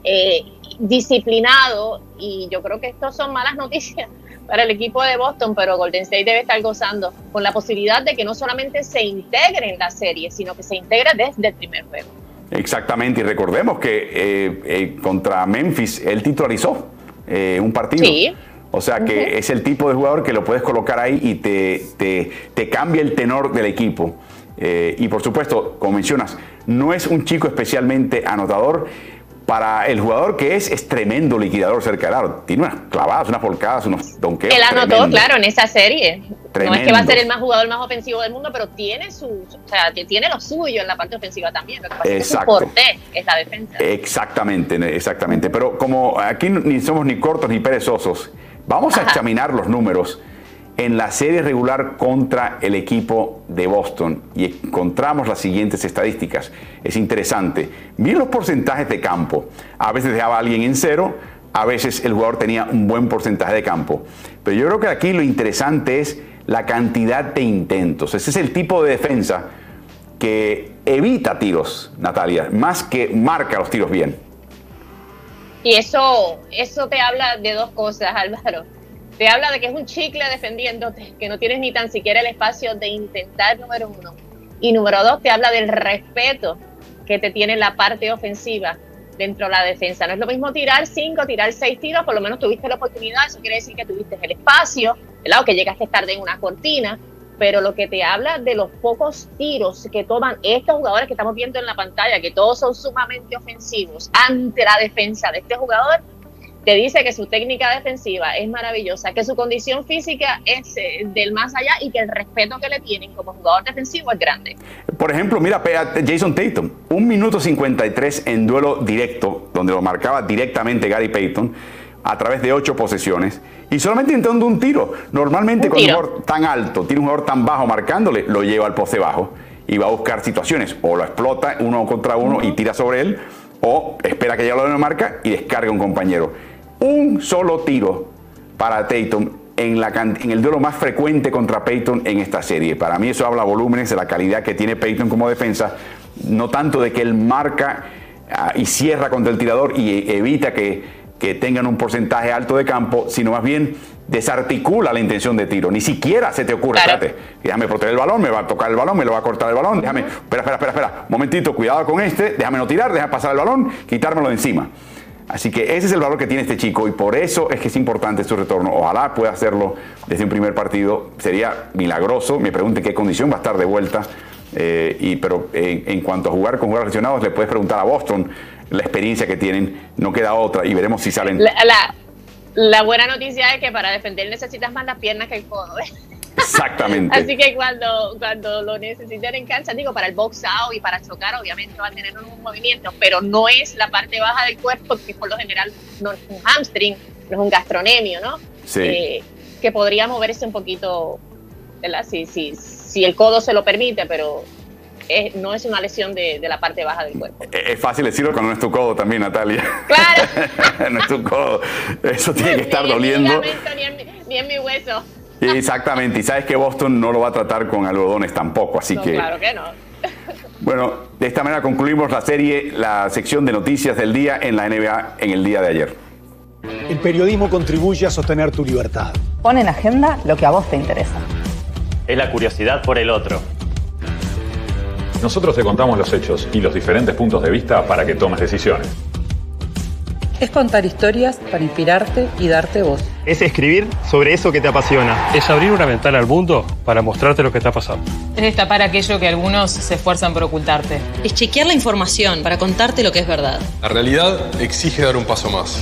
disciplinado, y yo creo que estos son malas noticias para el equipo de Boston, pero Golden State debe estar gozando con la posibilidad de que no solamente se integre en la serie, sino que se integre desde el primer juego. Exactamente, y recordemos que contra Memphis él titularizó un partido. Sí. O sea que es el tipo de jugador que lo puedes colocar ahí y te cambia el tenor del equipo. Y por supuesto, como mencionas, no es un chico especialmente anotador. Para el jugador que es tremendo liquidador cerca del aro. Tiene unas clavadas, unas volcadas, unos donkeos. Él anotó, tremendo, claro, en esa serie. Tremendo. No es que va a ser el jugador más ofensivo del mundo, pero tiene tiene lo suyo en la parte ofensiva también. Lo que pasa es que su porté es la defensa. Exactamente. Pero como aquí ni somos ni cortos ni perezosos, vamos a examinar los números en la serie regular contra el equipo de Boston y encontramos las siguientes estadísticas. Es interesante. Miren los porcentajes de campo. A veces dejaba a alguien en cero, a veces el jugador tenía un buen porcentaje de campo. Pero yo creo que aquí lo interesante es la cantidad de intentos. Ese es el tipo de defensa que evita tiros, Natalia, más que marca los tiros bien. Y eso te habla de dos cosas, Álvaro. Te habla de que es un chicle defendiéndote, que no tienes ni tan siquiera el espacio de intentar, número uno. Y número dos, te habla del respeto que te tiene la parte ofensiva dentro de la defensa. No es lo mismo tirar 5, tirar 6 tiros, por lo menos tuviste la oportunidad, eso quiere decir que tuviste el espacio, ¿verdad?, o que llegaste tarde en una cortina, pero lo que te habla de los pocos tiros que toman estos jugadores que estamos viendo en la pantalla, que todos son sumamente ofensivos ante la defensa de este jugador, te dice que su técnica defensiva es maravillosa, que su condición física es del más allá y que el respeto que le tienen como jugador defensivo es grande. Por ejemplo, mira, Jason Tatum, 1 minuto 53 en duelo directo, donde lo marcaba directamente Gary Payton a través de 8 posesiones y solamente intentando un tiro. Normalmente cuando un jugador tan alto tiene un jugador tan bajo marcándole, lo lleva al poste bajo y va a buscar situaciones, o lo explota 1 contra 1 y tira sobre él, o espera que ya lo marca y descarga a un compañero. Un solo tiro para Tatum en el duelo más frecuente contra Payton en esta serie. Para mí eso habla volúmenes de la calidad que tiene Payton como defensa, no tanto de que él marca y cierra contra el tirador y evita que tengan un porcentaje alto de campo, sino más bien desarticula la intención de tiro. Ni siquiera se te ocurre, espérate, déjame proteger el balón, me va a tocar el balón, me lo va a cortar el balón, déjame, espera, momentito, cuidado con déjame no tirar, déjame pasar el balón, quitármelo de encima. Así que ese es el valor que tiene este chico y por eso es que es importante su retorno. Ojalá pueda hacerlo desde un primer partido. Sería milagroso. Me pregunte qué condición va a estar de vuelta. Pero en cuanto a jugar con jugadores lesionados, le puedes preguntar a Boston la experiencia que tienen. No queda otra y veremos si salen. La buena noticia es que para defender necesitas más las piernas que el codo, ¿eh? Exactamente. Así que cuando lo necesiten en cancha, digo, para el box out y para chocar, obviamente va a tener un movimiento, pero no es la parte baja del cuerpo, que por lo general no es un hamstring, no es un gastronemio, ¿no? Sí. Que podría moverse un poquito, ¿verdad? Si el codo se lo permite, pero no es una lesión de la parte baja del cuerpo. Es fácil decirlo cuando no es tu codo también, Natalia. Claro. No es tu codo. Eso tiene que estar doliendo. Ni en mi hueso. Exactamente, y sabes que Boston no lo va a tratar con algodones tampoco, así que... Claro que no. Bueno, de esta manera concluimos la sección de noticias del día en la NBA en el día de ayer. El periodismo contribuye a sostener tu libertad. Pon en agenda lo que a vos te interesa. Es la curiosidad por el otro. Nosotros te contamos los hechos y los diferentes puntos de vista para que tomes decisiones. Es contar historias para inspirarte y darte voz. Es escribir sobre eso que te apasiona. Es abrir una ventana al mundo para mostrarte lo que está pasando. Es destapar aquello que algunos se esfuerzan por ocultarte. Es chequear la información para contarte lo que es verdad. La realidad exige dar un paso más.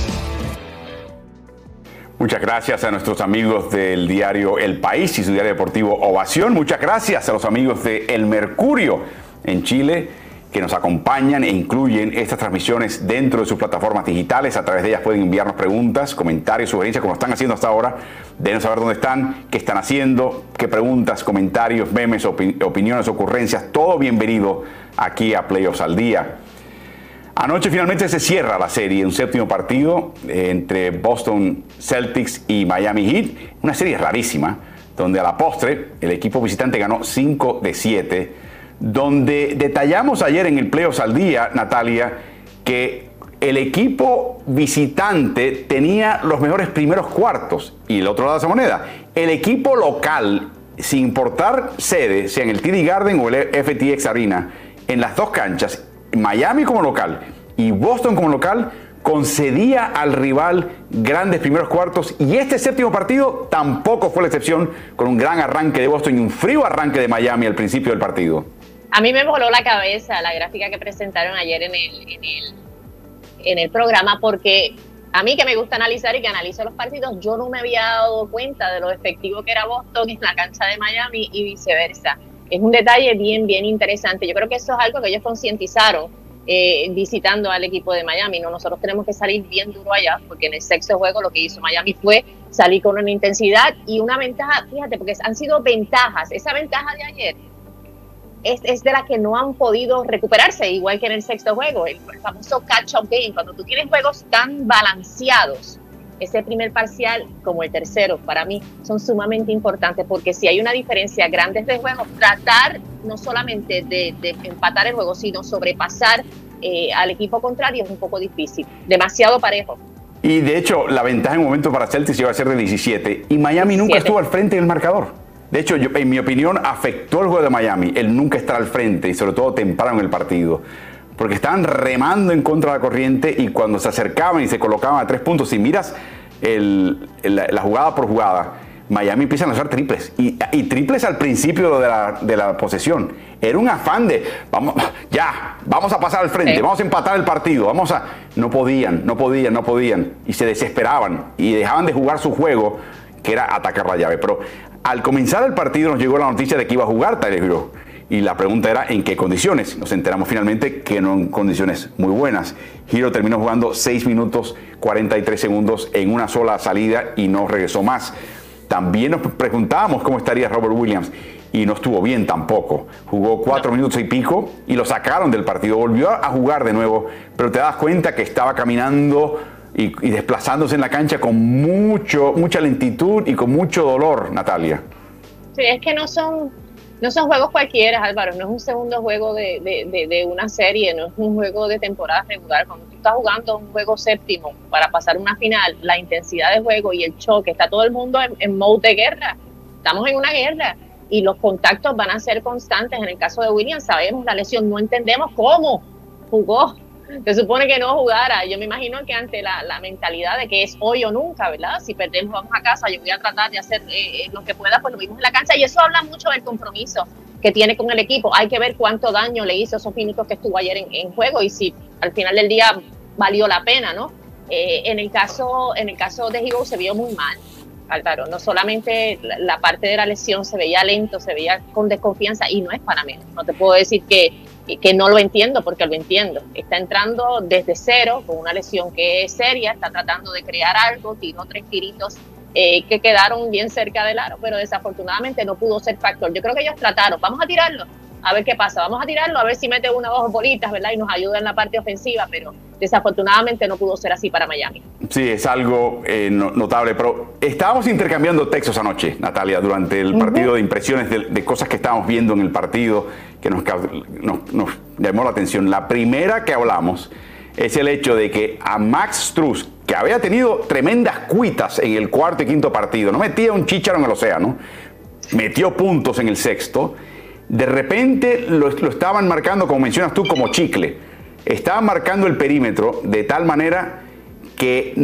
Muchas gracias a nuestros amigos del diario El País y su diario deportivo Ovación. Muchas gracias a los amigos de El Mercurio en Chile que nos acompañan e incluyen estas transmisiones dentro de sus plataformas digitales. A través de ellas pueden enviarnos preguntas, comentarios, sugerencias, como están haciendo hasta ahora. Denos saber dónde están, qué están haciendo, qué preguntas, comentarios, memes, opiniones, ocurrencias. Todo bienvenido aquí a Playoffs al Día. Anoche finalmente se cierra la serie, un séptimo partido entre Boston Celtics y Miami Heat. Una serie rarísima, donde a la postre el equipo visitante ganó 5 de 7. Donde detallamos ayer en el Playoffs al Día, Natalia, que el equipo visitante tenía los mejores primeros cuartos. Y el otro lado de esa moneda, el equipo local, sin importar sede, sea en el TD Garden o el FTX Arena, en las dos canchas, Miami como local y Boston como local, concedía al rival grandes primeros cuartos, y este séptimo partido tampoco fue la excepción, con un gran arranque de Boston y un frío arranque de Miami al principio del partido. A mí me voló la cabeza la gráfica que presentaron ayer en el programa, porque a mí, que me gusta analizar y que analizo los partidos, yo no me había dado cuenta de lo efectivo que era Boston en la cancha de Miami y viceversa. Es un detalle bien interesante. Yo creo que eso es algo que ellos concientizaron visitando al equipo de Miami. No, nosotros tenemos que salir bien duro allá, porque en el sexto juego lo que hizo Miami fue salir con una intensidad y una ventaja. Fíjate, porque han sido ventajas. Esa ventaja de ayer es de la que no han podido recuperarse, igual que en el sexto juego, el famoso catch-up game. Cuando tú tienes juegos tan balanceados, ese primer parcial como el tercero, para mí, son sumamente importantes, porque si hay una diferencia grande de juegos, tratar no solamente de empatar el juego, sino sobrepasar al equipo contrario es un poco difícil, demasiado parejo. Y de hecho, la ventaja en un momento para Celtics iba a ser de 17, y Miami nunca estuvo al frente del marcador. De hecho, en mi opinión, afectó el juego de Miami el nunca estar al frente, y sobre todo temprano en el partido, porque estaban remando en contra de la corriente, y cuando se acercaban y se colocaban a 3 puntos, si miras la jugada por jugada, Miami empieza a lanzar triples, y triples al principio de la posesión. Era un afán de, vamos a pasar al frente, vamos a empatar el partido, no podían, y se desesperaban, y dejaban de jugar su juego, que era atacar la llave. Pero al comenzar el partido nos llegó la noticia de que iba a jugar Tyler Hero, y la pregunta era en qué condiciones. Nos enteramos finalmente que no en condiciones muy buenas. Hero terminó jugando 6 minutos 43 segundos en una sola salida y no regresó más. También nos preguntábamos cómo estaría Robert Williams, y no estuvo bien tampoco. Jugó 4 minutos y pico y lo sacaron del partido. Volvió a jugar de nuevo, pero te das cuenta que estaba caminando y desplazándose en la cancha con mucha lentitud y con mucho dolor, Natalia. Sí, es que no son juegos cualquiera, Álvaro. No es un segundo juego de una serie, no es un juego de temporada regular. Cuando tú estás jugando un juego séptimo para pasar una final, la intensidad de juego y el choque, está todo el mundo en mode de guerra. Estamos en una guerra y los contactos van a ser constantes. En el caso de Williams, sabemos la lesión, no entendemos cómo jugó. Se supone que no jugara. Yo me imagino que ante la mentalidad de que es hoy o nunca, ¿verdad? Si perdemos, vamos a casa, yo voy a tratar de hacer lo que pueda, pues lo vimos en la cancha, y eso habla mucho del compromiso que tiene con el equipo. Hay que ver cuánto daño le hizo esos minutos que estuvo ayer en juego, y si al final del día valió la pena, ¿no? En el caso de Hero se vio muy mal, Álvaro. No solamente la parte de la lesión, se veía lento, se veía con desconfianza, y no es para menos. No te puedo decir que no lo entiendo, porque lo entiendo. Está entrando desde cero con una lesión que es seria, está tratando de crear algo, tiró 3 tiritos que quedaron bien cerca del aro, pero desafortunadamente no pudo ser factor. Yo creo que ellos trataron, vamos a tirarlo, a ver qué pasa, vamos a tirarlo, a ver si mete 1 o 2 bolitas, ¿verdad? Y nos ayuda en la parte ofensiva, pero desafortunadamente no pudo ser así para Miami. Sí, es algo notable, pero estábamos intercambiando textos anoche, Natalia, durante el partido, de impresiones de cosas que estábamos viendo en el partido que nos llamó la atención. La primera que hablamos es el hecho de que a Max Strus, que había tenido tremendas cuitas en el cuarto y quinto partido, no metía un chícharo en el océano, metió puntos en el sexto, de repente lo estaban marcando, como mencionas tú, como chicle. Estaban marcando el perímetro de tal manera que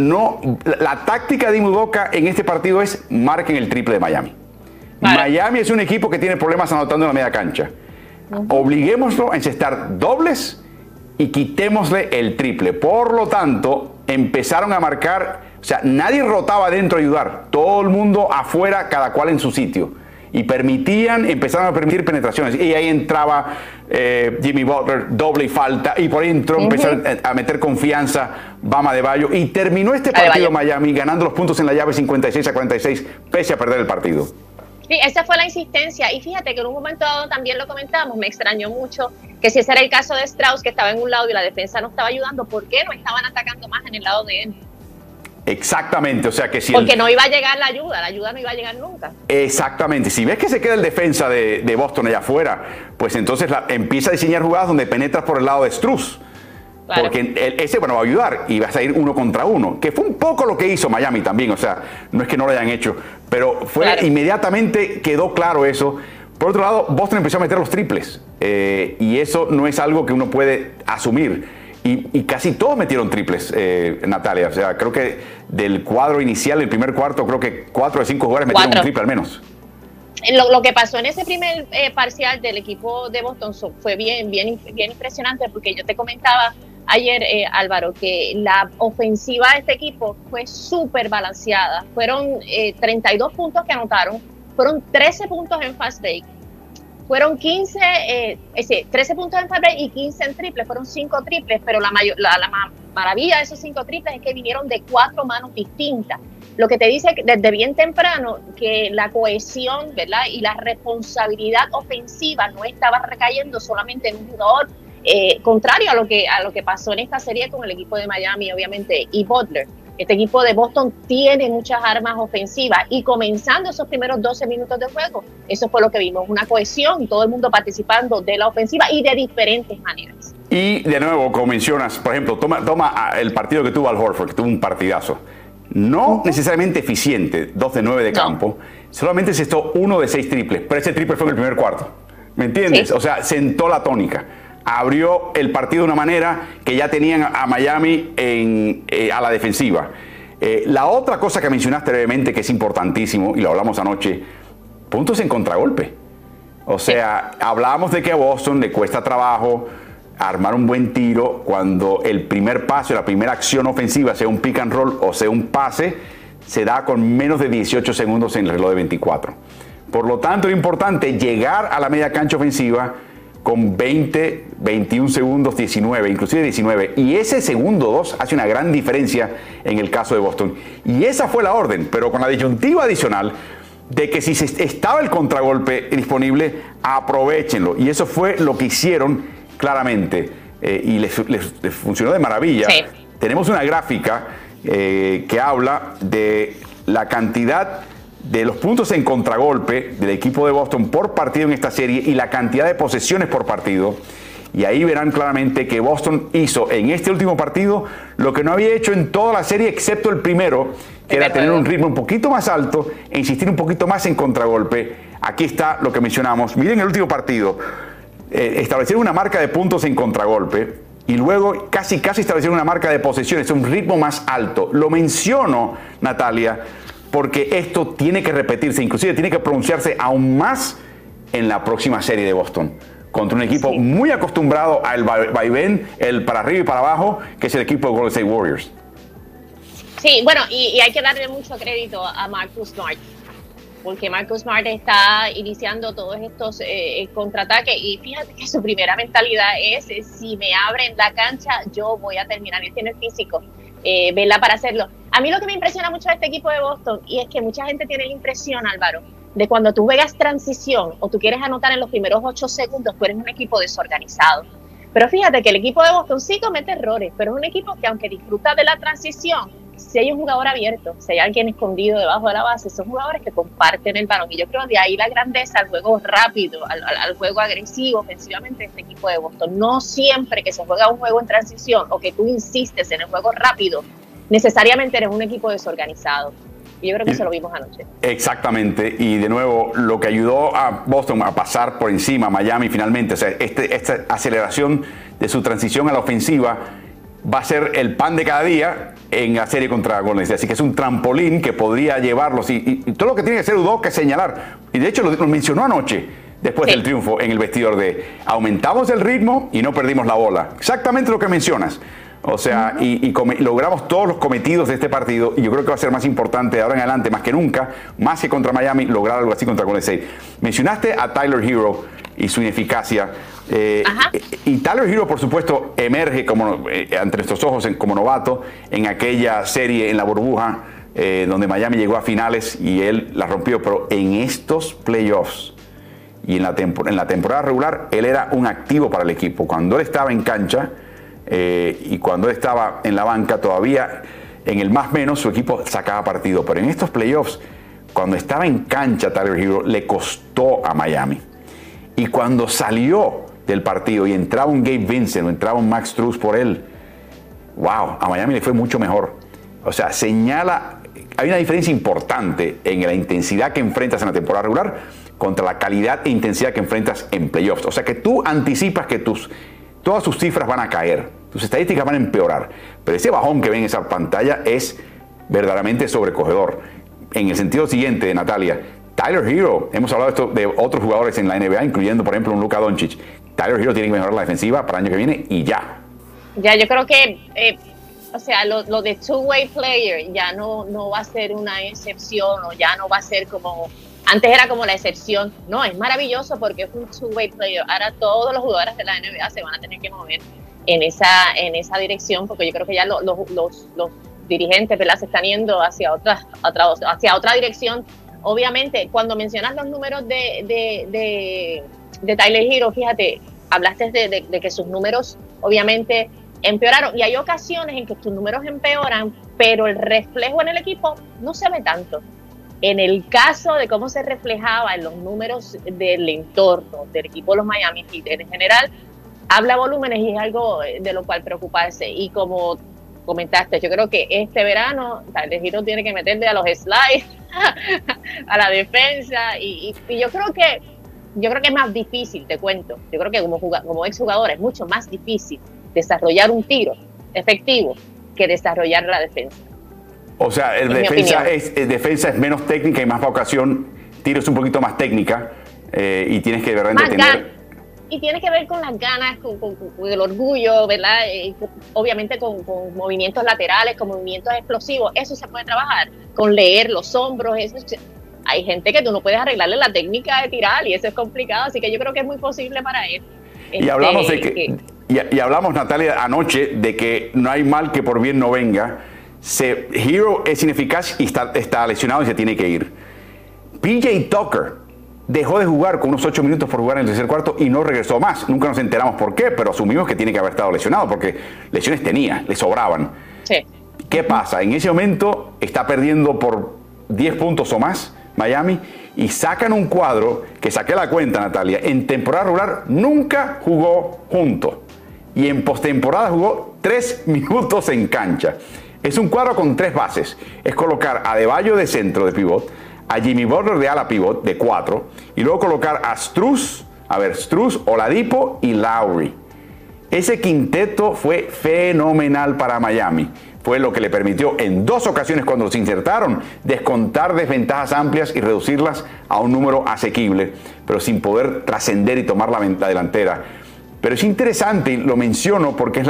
la táctica de Ime Udoka en este partido es marquen el triple de Miami. Vale. Miami es un equipo que tiene problemas anotando en la media cancha. Obliguémoslo a encestar dobles y quitémosle el triple. Por lo tanto, empezaron a marcar, o sea, nadie rotaba adentro a ayudar, todo el mundo afuera, cada cual en su sitio. y empezaron a permitir penetraciones. Y ahí entraba Jimmy Butler, doble y falta, y por ahí empezaron a meter confianza Bam Adebayo, y terminó este partido Miami ganando los puntos en la llave 56-46, pese a perder el partido. Sí, esa fue la insistencia, y fíjate que en un momento dado también lo comentamos, me extrañó mucho que si ese era el caso de Strauss, que estaba en un lado y la defensa no estaba ayudando, ¿por qué no estaban atacando más en el lado de él? Exactamente, o sea que si... Porque no iba a llegar la ayuda no iba a llegar nunca. Exactamente, si ves que se queda el defensa de Boston allá afuera, pues entonces empieza a diseñar jugadas donde penetras por el lado de Strus. Claro. Porque ese va a ayudar y vas a ir 1 contra 1, que fue un poco lo que hizo Miami también, o sea, no es que no lo hayan hecho, pero fue inmediatamente quedó claro eso. Por otro lado, Boston empezó a meter los triples, y eso no es algo que uno puede asumir. Y casi todos metieron triples, Natalia. O sea, creo que del cuadro inicial, del primer cuarto, creo que 4 de 5 jugadores metieron un triple al menos. Lo que pasó en ese primer parcial del equipo de Boston fue bien impresionante, porque yo te comentaba ayer, Álvaro, que la ofensiva de este equipo fue súper balanceada. Fueron 32 puntos que anotaron, fueron 13 puntos en fast break. Fueron 13 puntos en fast break y 15 en triples, fueron 5 triples, pero la maravilla de esos 5 triples es que vinieron de 4 manos distintas. Lo que te dice desde bien temprano que la cohesión, ¿verdad?, y la responsabilidad ofensiva no estaba recayendo solamente en un jugador, contrario a lo que pasó en esta serie con el equipo de Miami, obviamente, y Butler. Este equipo de Boston tiene muchas armas ofensivas, y comenzando esos primeros 12 minutos de juego, eso fue lo que vimos, una cohesión, todo el mundo participando de la ofensiva y de diferentes maneras. Y de nuevo, como mencionas, por ejemplo, toma el partido que tuvo Al Horford, que tuvo un partidazo. No necesariamente eficiente, 2 de 9 de campo, solamente encestó 1 de 6 triples, pero ese triple fue en el primer cuarto. ¿Me entiendes? Sí. O sea, sentó la tónica. Abrió el partido de una manera que ya tenían a Miami a la defensiva. La otra cosa que mencionaste brevemente, que es importantísimo, y lo hablamos anoche, puntos en contragolpe. O sea, hablábamos de que a Boston le cuesta trabajo armar un buen tiro cuando el primer paso, la primera acción ofensiva, sea un pick and roll o sea un pase, se da con menos de 18 segundos en el reloj de 24. Por lo tanto, es importante llegar a la media cancha ofensiva con 20, 21 segundos, 19, inclusive 19. Y ese segundo 2 hace una gran diferencia en el caso de Boston. Y esa fue la orden, pero con la disyuntiva adicional de que si estaba el contragolpe disponible, aprovechenlo. Y eso fue lo que hicieron claramente. Y les funcionó de maravilla. Sí. Tenemos una gráfica que habla de la cantidad de los puntos en contragolpe del equipo de Boston por partido en esta serie y la cantidad de posesiones por partido. Y ahí verán claramente que Boston hizo en este último partido lo que no había hecho en toda la serie, excepto el primero, que era tener un ritmo un poquito más alto e insistir un poquito más en contragolpe. Aquí está lo que mencionamos. Miren el último partido. Establecieron una marca de puntos en contragolpe y luego casi establecieron una marca de posesiones, un ritmo más alto. Lo menciono, Natalia, porque esto tiene que repetirse, inclusive tiene que pronunciarse aún más en la próxima serie de Boston, contra un equipo muy acostumbrado al vaivén, el para arriba y para abajo, que es el equipo de Golden State Warriors. Sí, bueno, y hay que darle mucho crédito a Marcus Smart, porque Marcus Smart está iniciando todos estos contraataques, y fíjate que su primera mentalidad es, si me abren la cancha, yo voy a terminar. Él tiene el físico, ¿verdad?, para hacerlo. A mí lo que me impresiona mucho de este equipo de Boston, y es que mucha gente tiene la impresión, Álvaro, de cuando tú juegas transición o tú quieres anotar en los primeros 8 segundos, tú eres un equipo desorganizado. Pero fíjate que el equipo de Boston sí comete errores, pero es un equipo que, aunque disfruta de la transición, si hay un jugador abierto, si hay alguien escondido debajo de la base, son jugadores que comparten el balón. Y yo creo de ahí la grandeza al juego rápido, al juego agresivo ofensivamente de este equipo de Boston. No siempre que se juega un juego en transición o que tú insistes en el juego rápido, necesariamente eres un equipo desorganizado. Y yo creo que eso lo vimos anoche. Exactamente, y de nuevo, lo que ayudó a Boston a pasar por encima a Miami finalmente, o sea, esta aceleración de su transición a la ofensiva va a ser el pan de cada día en la serie contra Golden State. Así que es un trampolín que podría llevarlos, y todo lo que tiene que hacer Udoka es señalar, y de hecho lo mencionó anoche, después del triunfo en el vestidor, de aumentamos el ritmo y no perdimos la bola. Exactamente lo que mencionas. O sea, logramos todos los cometidos de este partido y yo creo que va a ser más importante de ahora en adelante, más que nunca, más que contra Miami, lograr algo así contra Golden State. Mencionaste a Tyler Hero y su ineficacia. Y Tyler Hero, por supuesto, emerge como, ante nuestros ojos como novato en aquella serie en la burbuja donde Miami llegó a finales y él la rompió, pero en estos playoffs y en la temporada regular, él era un activo para el equipo. Cuando él estaba en cancha y cuando él estaba en la banca, todavía en el más menos su equipo sacaba partido. Pero en estos playoffs, cuando estaba en cancha Tyler Hero, le costó a Miami. Y cuando salió del partido y entraba un Gabe Vincent o entraba un Max Strus por él, wow, a Miami le fue mucho mejor. O sea, hay una diferencia importante en la intensidad que enfrentas en la temporada regular contra la calidad e intensidad que enfrentas en playoffs. O sea que tú anticipas que todas sus cifras van a caer, tus estadísticas van a empeorar, pero ese bajón que ven en esa pantalla es verdaderamente sobrecogedor. En el sentido siguiente, Natalia, Tyler Hero, hemos hablado esto de otros jugadores en la NBA, incluyendo por ejemplo un Luka Doncic. Tyler Hero tiene que mejorar la defensiva para el año que viene y ya. Ya, yo creo que o sea, lo de two-way player ya no va a ser una excepción o ya no va a ser como... Antes era como la excepción. No, es maravilloso porque es un two-way player. Ahora todos los jugadores de la NBA se van a tener que mover en esa dirección porque yo creo que ya los dirigentes, ¿verdad?, se están yendo hacia otra dirección. Obviamente, cuando mencionas los números de Tyler Hero, fíjate, hablaste de que sus números obviamente empeoraron y hay ocasiones en que tus números empeoran, pero el reflejo en el equipo no se ve tanto. En el caso de cómo se reflejaba en los números del entorno del equipo de los Miami Heat en general, habla volúmenes y es algo de lo cual preocuparse. Y como comentaste, yo creo que este verano Tyler Hero tiene que meterle a los slides, a la defensa y yo creo que es más difícil, te cuento. Yo creo que como exjugador es mucho más difícil desarrollar un tiro efectivo que desarrollar la defensa. O sea, defensa es menos técnica y más para ocasión, tiro es un poquito más técnica y tienes que de verdad entender. Y tiene que ver con las ganas, con el orgullo, ¿verdad? Obviamente con movimientos laterales, con movimientos explosivos. Eso se puede trabajar, con leer los hombros. Hay gente que tú no puedes arreglarle la técnica de tirar y eso es complicado, así que yo creo que es muy posible para él. Y hablamos y hablamos, Natalia, anoche de que no hay mal que por bien no venga. Hero es ineficaz y está lesionado y se tiene que ir. PJ Tucker dejó de jugar con unos 8 minutos por jugar en el tercer cuarto y no regresó más. Nunca nos enteramos por qué, pero asumimos que tiene que haber estado lesionado porque lesiones tenía, le sobraban. Sí. ¿Qué pasa? En ese momento está perdiendo por 10 puntos o más Miami y sacan un cuadro que saqué la cuenta, Natalia. En temporada regular nunca jugó junto y en postemporada jugó 3 minutos en cancha. Es un cuadro con 3 bases. Es colocar a Adebayo de centro de pivot, a Jimmy Butler de ala pivot de 4 y luego colocar a Strus, Oladipo y Lowry. Ese quinteto fue fenomenal para Miami. Fue lo que le permitió en 2 ocasiones cuando los insertaron descontar desventajas amplias y reducirlas a un número asequible, pero sin poder trascender y tomar la delantera. Pero es interesante y lo menciono porque es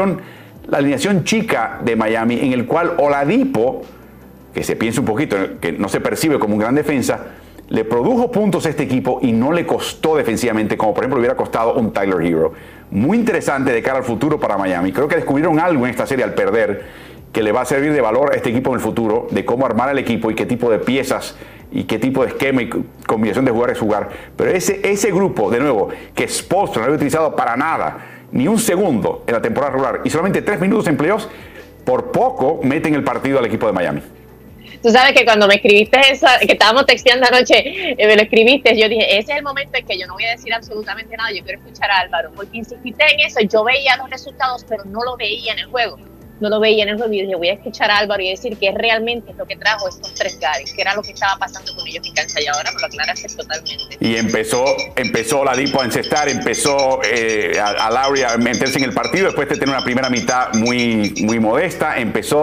la alineación chica de Miami en el cual Oladipo, que se piensa un poquito, que no se percibe como un gran defensa, le produjo puntos a este equipo y no le costó defensivamente, como por ejemplo hubiera costado un Tyler Hero. Muy interesante de cara al futuro para Miami. Creo que descubrieron algo en esta serie al perder que le va a servir de valor a este equipo en el futuro, de cómo armar el equipo y qué tipo de piezas y qué tipo de esquema y combinación de jugadores jugar. Pero ese grupo, de nuevo, que Spoelstra no había utilizado para nada, ni un segundo en la temporada regular y solamente 3 minutos en playoffs, por poco meten el partido al equipo de Miami. Tú sabes que cuando me escribiste eso, que estábamos texteando anoche, me lo escribiste, yo dije, ese es el momento en que yo no voy a decir absolutamente nada, yo quiero escuchar a Álvaro, porque insististe en eso, yo veía los resultados, pero no lo veía en el juego. No lo veía en el juego y dije, voy a escuchar a Álvaro y decir que realmente es lo que trajo estos 3 guards, que era lo que estaba pasando con ellos en cancha y ahora me lo aclaraste totalmente. Y empezó Oladipo a encestar, empezó a Lowry a meterse en el partido, después de tener una primera mitad muy modesta,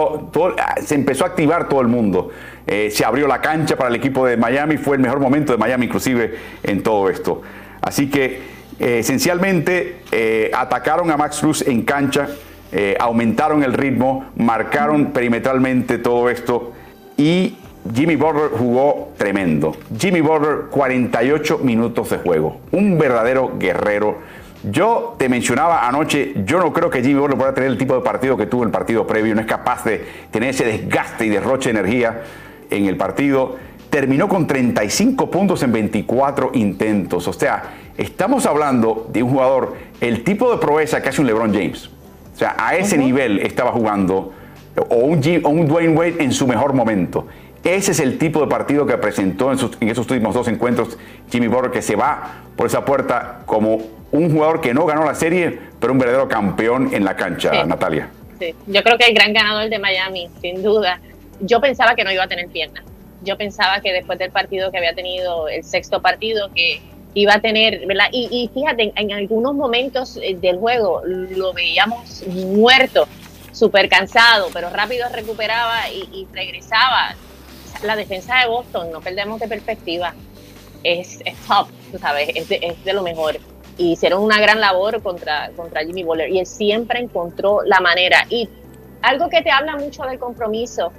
se empezó a activar todo el mundo. Se abrió la cancha para el equipo de Miami, fue el mejor momento de Miami inclusive en todo esto. Así que esencialmente atacaron a Max Strus en cancha. aumentaron el ritmo, marcaron perimetralmente todo esto y Jimmy Butler jugó tremendo. Jimmy Butler, 48 minutos de juego, un verdadero guerrero. Yo te mencionaba anoche, yo no creo que Jimmy Butler pueda tener el tipo de partido que tuvo en el partido previo, no es capaz de tener ese desgaste y derroche de energía en el partido. Terminó con 35 puntos en 24 intentos, o sea, estamos hablando de un jugador, el tipo de proeza que hace un LeBron James. O sea, a ese nivel estaba jugando, o un Dwayne Wade en su mejor momento. Ese es el tipo de partido que presentó en esos últimos 2 encuentros Jimmy Butler, que se va por esa puerta como un jugador que no ganó la serie, pero un verdadero campeón en la cancha, sí. Natalia. Sí, yo creo que el gran ganador de Miami, sin duda. Yo pensaba que no iba a tener piernas. Yo pensaba que después del partido que había tenido, el 6º partido, que iba a tener, ¿verdad? Y fíjate, en algunos momentos del juego lo veíamos muerto, súper cansado, pero rápido recuperaba y regresaba. La defensa de Boston, no perdemos de perspectiva, es top, tú sabes, es de lo mejor. Y hicieron una gran labor contra Jimmy Butler y él siempre encontró la manera. Y algo que te habla mucho del compromiso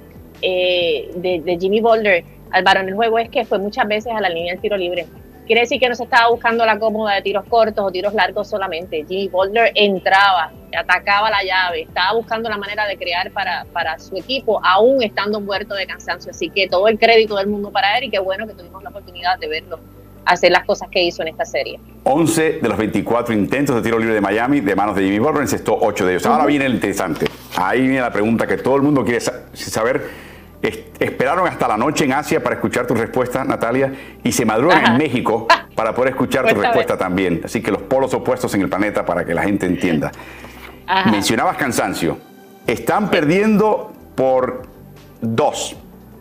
de Jimmy Butler, Álvaro, en el juego es que fue muchas veces a la línea del tiro libre. Quiere decir que no se estaba buscando la cómoda de tiros cortos o tiros largos solamente. Jimmy Butler entraba, atacaba la llave, estaba buscando la manera de crear para su equipo, aún estando muerto de cansancio. Así que todo el crédito del mundo para él y qué bueno que tuvimos la oportunidad de verlo hacer las cosas que hizo en esta serie. 11 de los 24 intentos de tiro libre de Miami de manos de Jimmy Butler, encestó 8 de ellos. Ahora viene el interesante. Ahí viene la pregunta que todo el mundo quiere saber. Esperaron hasta la noche en Asia para escuchar tu respuesta, Natalia, y se madrugan en México para poder escuchar tu respuesta también. Así que los polos opuestos en el planeta para que la gente entienda. Mencionabas cansancio. Están perdiendo por 2.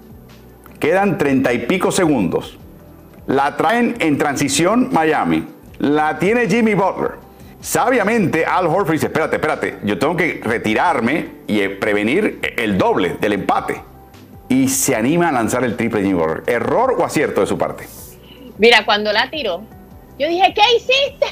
Quedan 30 y pico segundos. La traen en transición Miami. La tiene Jimmy Butler. Sabiamente Al Horford dice, espérate, yo tengo que retirarme y prevenir el doble del empate. Y se anima a lanzar el triple de Jimmy Butler. ¿Error o acierto de su parte? Mira, cuando la tiró, yo dije, ¿qué hiciste?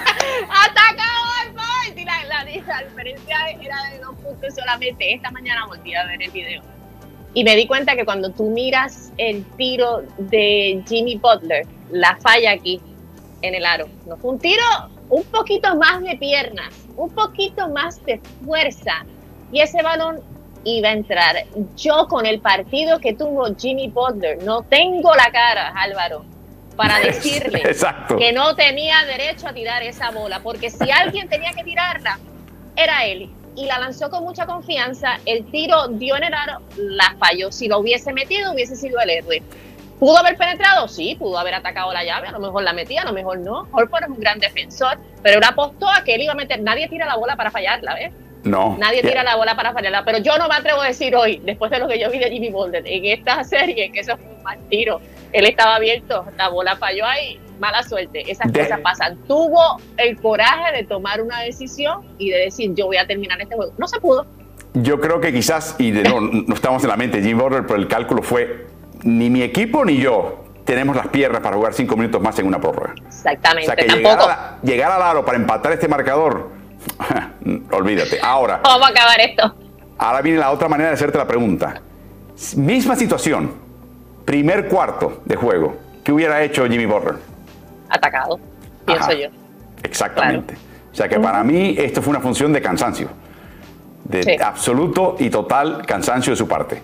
Atacado al point. Y la diferencia era de 2 puntos solamente. Esta mañana volví a ver el video. Y me di cuenta que cuando tú miras el tiro de Jimmy Butler, la falla aquí en el aro. No fue un tiro, un poquito más de piernas, un poquito más de fuerza. Y ese balón iba a entrar. Yo con el partido que tuvo Jimmy Butler, no tengo la cara, Álvaro, para decirle que no tenía derecho a tirar esa bola, porque si alguien tenía que tirarla, era él. Y la lanzó con mucha confianza, el tiro dio en el aro, la falló. Si lo hubiese metido, hubiese sido el héroe. ¿Pudo haber penetrado? Sí, pudo haber atacado la llave, a lo mejor la metía, a lo mejor no. Horford es un gran defensor, pero él apostó a que él iba a meter. Nadie tira la bola para fallarla, ¿ves? No. Nadie tira la bola para fallarla, pero yo no me atrevo a decir hoy, después de lo que yo vi de Jimmy Butler en esta serie, que eso fue un mal tiro. Él estaba abierto, la bola falló ahí, mala suerte, esas cosas pasan. Tuvo el coraje de tomar una decisión y de decir, yo voy a terminar este juego. No se pudo. Yo creo que quizás, y no estamos en la mente de Jimmy Butler, pero el cálculo fue, ni mi equipo ni yo tenemos las piernas para jugar 5 minutos más en una prórroga. Exactamente, o sea, que llegar al aro para empatar este marcador, olvídate. Ahora, ¿cómo va a acabar esto? Ahora viene la otra manera de hacerte la pregunta. Misma situación, primer cuarto de juego, ¿qué hubiera hecho Jimmy Butler? Atacado, pienso yo. Exactamente. Claro. O sea que para mí esto fue una función de cansancio, de absoluto y total cansancio de su parte.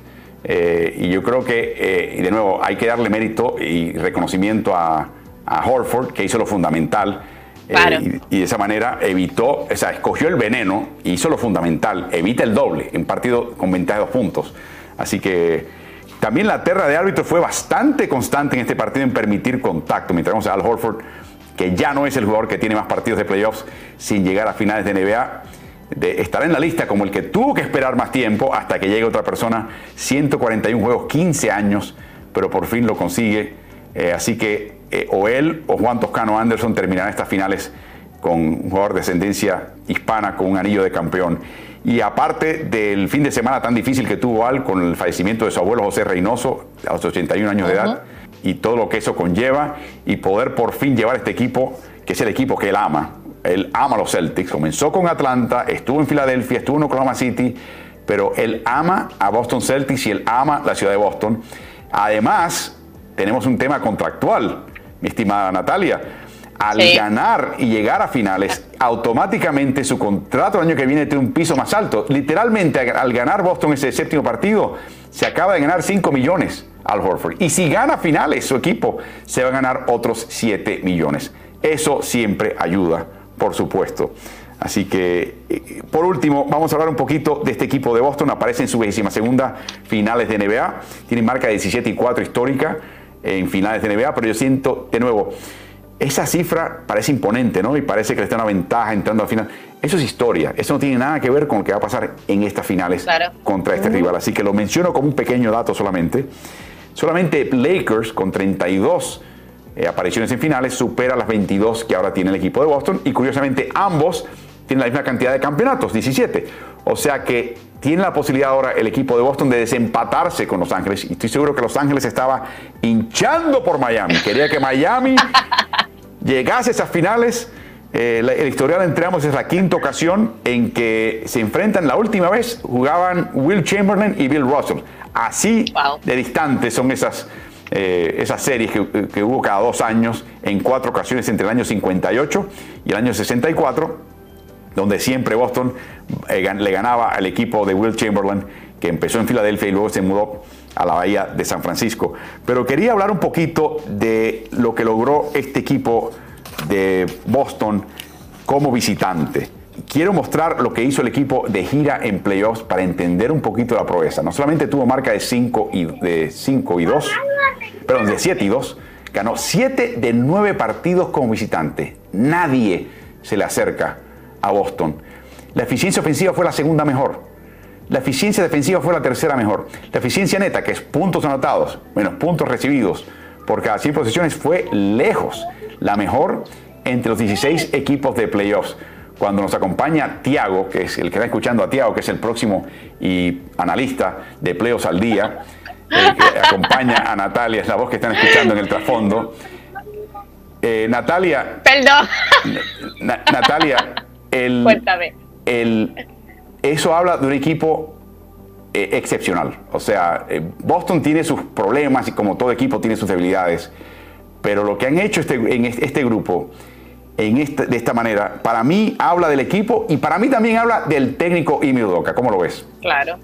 Y yo creo que, y de nuevo, hay que darle mérito y reconocimiento a Horford, que hizo lo fundamental. Claro. Y de esa manera evitó, o sea, escogió el veneno y hizo lo fundamental, evita el doble en partido con ventaja de 2 puntos. Así que también la terna de árbitros fue bastante constante en este partido en permitir contacto, mientras vemos a Al Horford, que ya no es el jugador que tiene más partidos de playoffs sin llegar a finales de NBA, estará en la lista como el que tuvo que esperar más tiempo hasta que llegue otra persona, 141 juegos, 15 años, pero por fin lo consigue. Así que o él o Juan Toscano Anderson terminarán estas finales con un jugador de ascendencia hispana con un anillo de campeón. Y aparte del fin de semana tan difícil que tuvo Al con el fallecimiento de su abuelo José Reynoso a los 81 años de edad y todo lo que eso conlleva, y poder por fin llevar este equipo, que es el equipo que él ama, él ama a los Celtics, comenzó con Atlanta, estuvo en Filadelfia, estuvo en Oklahoma City, pero él ama a Boston Celtics y él ama la ciudad de Boston. Además, tenemos un tema contractual, mi estimada Natalia. Al ganar y llegar a finales, automáticamente su contrato el año que viene tiene un piso más alto. Literalmente, al ganar Boston ese séptimo partido, se acaba de ganar 5 millones Al Horford. Y si gana finales, su equipo se va a ganar otros 7 millones. Eso siempre ayuda, por supuesto. Así que, por último, vamos a hablar un poquito de este equipo de Boston. Aparece en su 22ª finales de NBA. Tiene marca de 17-4 histórica en finales de NBA, pero yo siento, de nuevo, esa cifra parece imponente, ¿no? Y parece que le está una ventaja entrando al final. Eso es historia. Eso no tiene nada que ver con lo que va a pasar en estas finales contra este rival. Así que lo menciono como un pequeño dato solamente. Solamente Lakers, con 32 apariciones en finales, supera las 22 que ahora tiene el equipo de Boston. Y curiosamente, ambos tienen la misma cantidad de campeonatos, 17. O sea que tiene la posibilidad ahora el equipo de Boston de desempatarse con Los Ángeles. Y estoy seguro que Los Ángeles estaba hinchando por Miami. Quería que Miami llegase a esas finales. El historial entre ambos es la 5ª ocasión en que se enfrentan. La última vez jugaban Will Chamberlain y Bill Russell. Así de distantes son esas series que hubo cada 2 años en 4 ocasiones entre el año 58 y el año 64, donde siempre Boston le ganaba al equipo de Will Chamberlain, que empezó en Filadelfia y luego se mudó a la bahía de San Francisco. Pero quería hablar un poquito de lo que logró este equipo de Boston como visitante. Quiero mostrar lo que hizo el equipo de gira en playoffs para entender un poquito la proeza. No solamente tuvo marca de 7-2, ganó 7 de 9 partidos como visitante. Nadie se le acerca a Boston. La eficiencia ofensiva fue la 2ª mejor. La eficiencia defensiva fue la 3ª mejor. La eficiencia neta, que es puntos anotados menos puntos recibidos por cada 100 posesiones, fue lejos la mejor entre los 16 equipos de playoffs. Cuando nos acompaña Tiago, que es el que está escuchando a Tiago, que es el próximo y analista de Playoffs al Día, que acompaña a Natalia, es la voz que están escuchando en el trasfondo. Natalia. Perdón. Natalia, cuéntame. Eso habla de un equipo excepcional. O sea, Boston tiene sus problemas y como todo equipo tiene sus debilidades. Pero lo que han hecho en este grupo, de esta manera, para mí habla del equipo y para mí también habla del técnico Ime Udoka. ¿Cómo lo ves? Claro.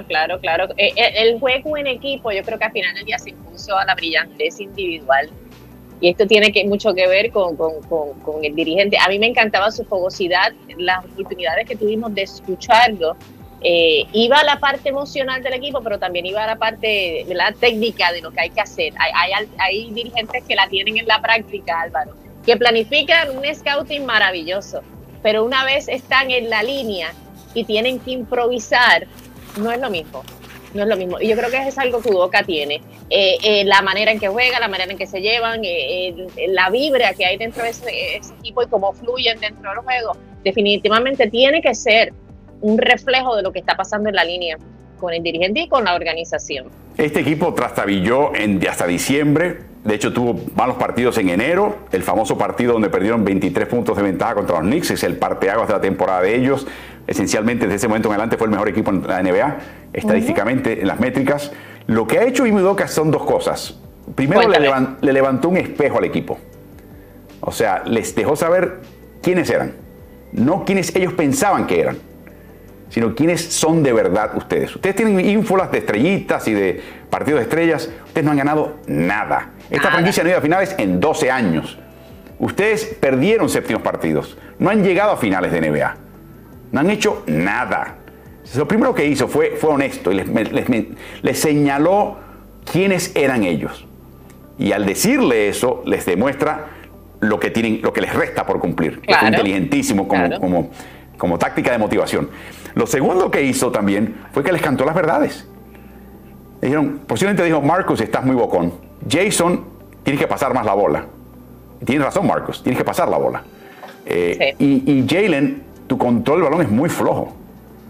El juego en equipo, yo creo que al final del día se impuso a la brillantez individual. Y esto tiene mucho que ver con el dirigente. A mí me encantaba su fogosidad, las oportunidades que tuvimos de escucharlo. Iba a la parte emocional del equipo, pero también iba a la parte de la técnica de lo que hay que hacer. Hay dirigentes que la tienen en la práctica, Álvaro, que planifican un scouting maravilloso, pero una vez están en la línea y tienen que improvisar, no es lo mismo. No es lo mismo. Y yo creo que es algo que Udoka tiene. La manera en que juega, la manera en que se llevan, la vibra que hay dentro de ese equipo y cómo fluyen dentro del juego, definitivamente tiene que ser un reflejo de lo que está pasando en la línea con el dirigente y con la organización. Este equipo trastabilló hasta diciembre. De hecho, tuvo malos partidos en enero. El famoso partido donde perdieron 23 puntos de ventaja contra los Knicks. Es el parteaguas de la temporada de ellos. Esencialmente, desde ese momento en adelante, fue el mejor equipo en la NBA, estadísticamente, en las métricas. Lo que ha hecho Ime Udoka son 2 cosas. Primero, le levantó un espejo al equipo. O sea, les dejó saber quiénes eran. No quiénes ellos pensaban que eran, sino quiénes son de verdad ustedes. Ustedes tienen ínfolas de estrellitas y de partidos de estrellas. Ustedes no han ganado nada. Esta franquicia no ha ido a finales en 12 años. Ustedes perdieron séptimos partidos. No han llegado a finales de NBA. No han hecho nada. Lo primero que hizo fue honesto y les señaló quiénes eran ellos. Y al decirle eso, les demuestra lo que les resta por cumplir. Claro. Es inteligentísimo como táctica de motivación. Lo segundo que hizo también fue que les cantó las verdades. Posiblemente dijo: Marcus, estás muy bocón. Jason, tienes que pasar más la bola. Y tienes razón, Marcus, tienes que pasar la bola. Sí. Y Jalen, tu control del balón es muy flojo.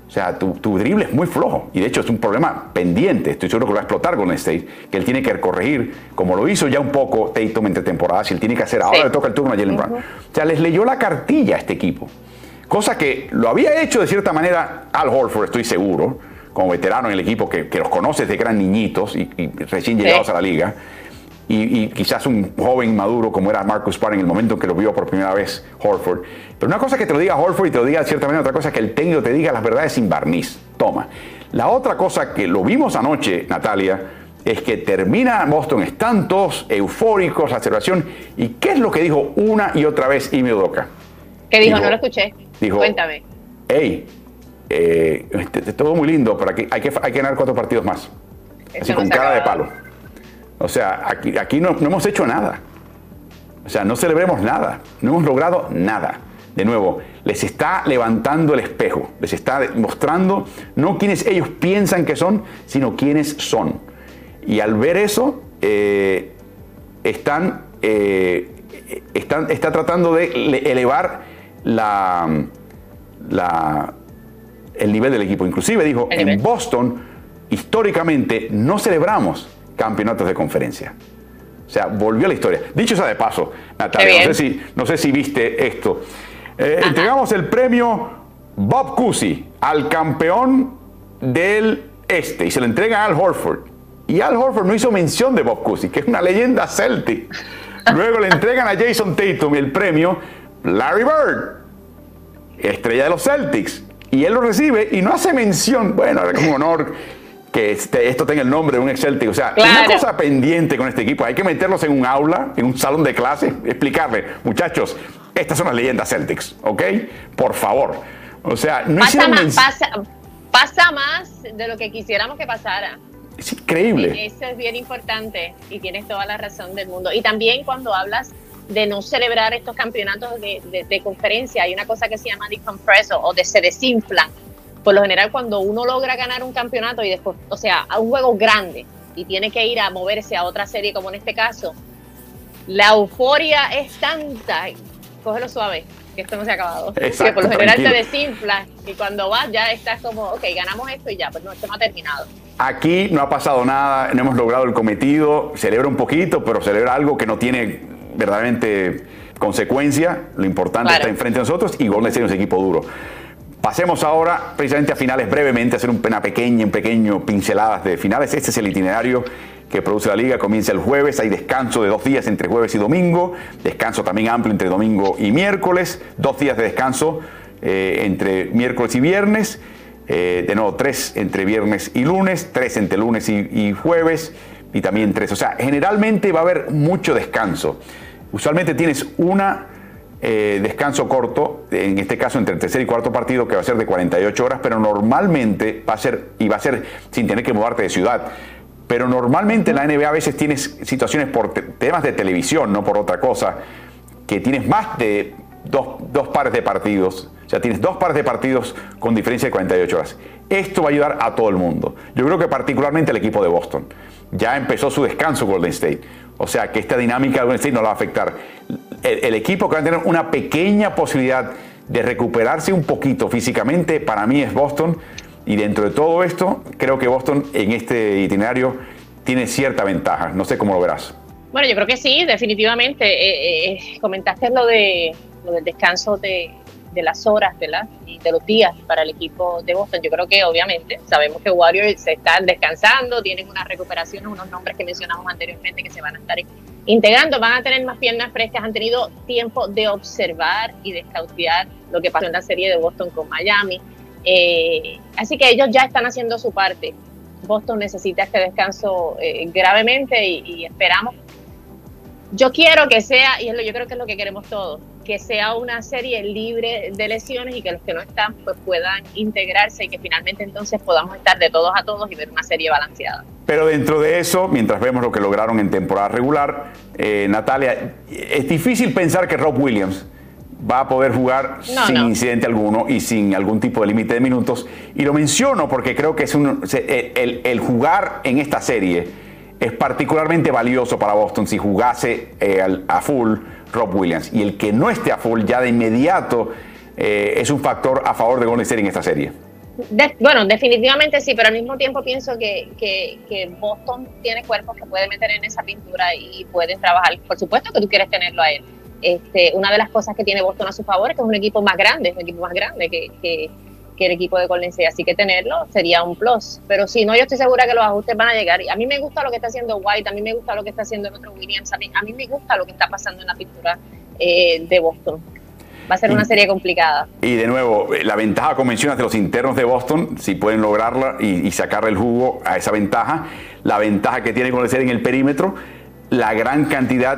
O sea, tu drible es muy flojo. Y de hecho es un problema pendiente. Estoy seguro que lo va a explotar Golden State. Que él tiene que corregir, como lo hizo ya un poco Tatum entre temporadas. Y él tiene que hacer. Ahora le toca el turno a Jaylen Brown. O sea, les leyó la cartilla a este equipo. Cosa que lo había hecho de cierta manera Al Horford, estoy seguro. Como veterano en el equipo que los conoces de gran niñitos y recién llegados a la liga. Y quizás un joven maduro como era Marcus Smart en el momento en que lo vio por primera vez Horford. Pero una cosa que te lo diga Horford y te lo diga de cierta manera, otra cosa que el técnico te diga las verdades sin barniz. Toma. La otra cosa que lo vimos anoche, Natalia, es que termina Boston, están todos eufóricos, la celebración. ¿Y qué es lo que dijo una y otra vez Ime Udoka? ¿Qué dijo? No lo escuché. Dijo, cuéntame. Hey, todo muy lindo, pero hay que ganar 4 partidos más. Así con cara de palo. O sea, aquí no hemos hecho nada. O sea, no celebremos nada. No hemos logrado nada. De nuevo, les está levantando el espejo. Les está mostrando no quienes ellos piensan que son, sino quiénes son. Y al ver eso, está tratando de elevar el nivel del equipo. Inclusive dijo, en Boston, históricamente, no celebramos campeonatos de conferencia. O sea, volvió a la historia. Dicho sea de paso, Natalia, no sé si viste esto. Entregamos el premio Bob Cousy al campeón del Este y se lo entrega a Al Horford. Y Al Horford no hizo mención de Bob Cousy, que es una leyenda Celtic. Luego le entregan a Jason Tatum el premio Larry Bird, estrella de los Celtics. Y él lo recibe y no hace mención. Bueno, es un honor que esto tenga el nombre de un ex Celtic. O sea, una cosa pendiente con este equipo. Hay que meterlos en un aula, en un salón de clase, explicarle, muchachos, estas son las leyendas Celtics, ¿ok? Por favor. O sea, no pasa más de lo que quisiéramos que pasara. Es increíble. Eso es bien importante y tienes toda la razón del mundo. Y también cuando hablas de no celebrar estos campeonatos de conferencia, hay una cosa que se llama decompreso o se desinflan. Por lo general, cuando uno logra ganar un campeonato y después, o sea, a un juego grande y tiene que ir a moverse a otra serie, como en este caso, la euforia es tanta, cógelo suave, que esto no se ha acabado. Exacto, que por lo general tranquilo. te desinflas y cuando vas ya estás como, ok, ganamos esto y ya, pues no, esto no ha terminado. Aquí no ha pasado nada, no hemos logrado el cometido, celebra un poquito, pero celebra algo que no tiene verdaderamente consecuencia. Lo importante está enfrente de nosotros y Golden State es un equipo duro. Pasemos ahora precisamente a finales brevemente, a hacer un pequeño pinceladas de finales. Este es el itinerario que produce la liga. Comienza el jueves, hay descanso de 2 días entre jueves y domingo, descanso también amplio entre domingo y miércoles, 2 días de descanso entre miércoles y viernes, de nuevo 3 entre viernes y lunes, 3 entre lunes y jueves y también 3. O sea, generalmente va a haber mucho descanso. Usualmente tienes descanso corto, en este caso entre el tercer y cuarto partido, que va a ser de 48 horas, pero normalmente va a ser sin tener que mudarte de ciudad. Pero normalmente en la NBA a veces tienes situaciones por temas de televisión, no por otra cosa, que tienes más de dos pares de partidos. O sea, tienes 2 pares de partidos con diferencia de 48 horas. Esto va a ayudar a todo el mundo. Yo creo que particularmente el equipo de Boston. Ya empezó su descanso Golden State. O sea, que esta dinámica de Golden State no la va a afectar. El equipo que va a tener una pequeña posibilidad de recuperarse un poquito físicamente, para mí es Boston. Y dentro de todo esto, creo que Boston en este itinerario tiene cierta ventaja. No sé cómo lo verás. Bueno, yo creo que sí, definitivamente. Comentaste lo del descanso de las horas, ¿verdad? Y de los días para el equipo de Boston. Yo creo que obviamente sabemos que Warriors se están descansando, tienen unas recuperaciones, unos nombres que mencionamos anteriormente que se van a estar integrando, van a tener más piernas frescas, han tenido tiempo de observar y de scoutear lo que pasó en la serie de Boston con Miami. Así que ellos ya están haciendo su parte. Boston necesita este descanso gravemente y esperamos. Yo quiero que sea, y yo creo que es lo que queremos todos, que sea una serie libre de lesiones y que los que no están pues puedan integrarse y que finalmente entonces podamos estar de todos a todos y ver una serie balanceada. Pero dentro de eso, mientras vemos lo que lograron en temporada regular, Natalia, es difícil pensar que Rob Williams va a poder jugar sin incidente alguno y sin algún tipo de límite de minutos. Y lo menciono porque creo que es el jugar en esta serie es particularmente valioso para Boston si jugase a full Rob Williams. Y el que no esté a full ya de inmediato es un factor a favor de Golden State en esta serie. Bueno, definitivamente sí, pero al mismo tiempo pienso que Boston tiene cuerpos que puede meter en esa pintura y pueden trabajar. Por supuesto que tú quieres tenerlo a él. Una de las cosas que tiene Boston a su favor es que es un equipo más grande, que el equipo de Golden State, así que tenerlo sería un plus. Pero si no, yo estoy segura que los ajustes van a llegar. Y a mí me gusta lo que está haciendo White, a mí me gusta lo que está haciendo el otro Williams, a mí me gusta lo que está pasando en la pintura de Boston. Va a ser una serie complicada. Y de nuevo, la ventaja, como mencionas, de los internos de Boston, si pueden lograrla y sacarle el jugo a esa ventaja, la ventaja que tiene Golden State en el perímetro, la gran cantidad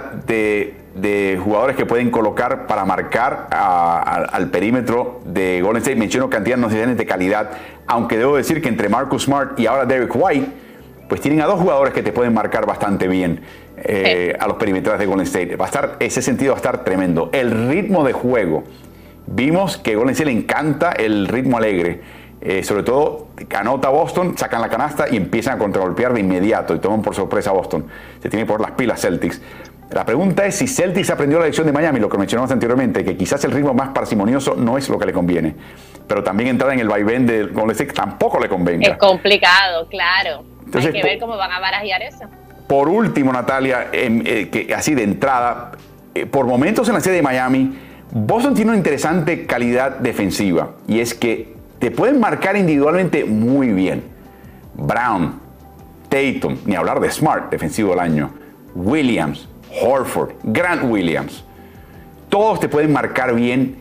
de jugadores que pueden colocar para marcar al perímetro de Golden State. Menciono cantidad no de calidad, aunque debo decir que entre Marcus Smart y ahora Derek White, pues tienen a dos jugadores que te pueden marcar bastante bien a los perimetrales de Golden State. Ese sentido va a estar tremendo. El ritmo de juego, vimos que a Golden State le encanta el ritmo alegre. Sobre todo, anota Boston, sacan la canasta y empiezan a contragolpear de inmediato y toman por sorpresa a Boston. Se tiene que poner las pilas Celtics. La pregunta es si Celtics aprendió la lección de Miami, lo que mencionamos anteriormente, que quizás el ritmo más parsimonioso no es lo que le conviene. Pero también entrar en el vaivén de Golden State tampoco le convenga. Es complicado, claro. Entonces, hay que ver cómo van a barajear eso. Por último, Natalia, que así de entrada, por momentos en la serie de Miami, Boston tiene una interesante calidad defensiva. Y es que te pueden marcar individualmente muy bien. Brown, Tatum, ni hablar de Smart, defensivo del año, Williams, Horford, Grant Williams. Todos te pueden marcar bien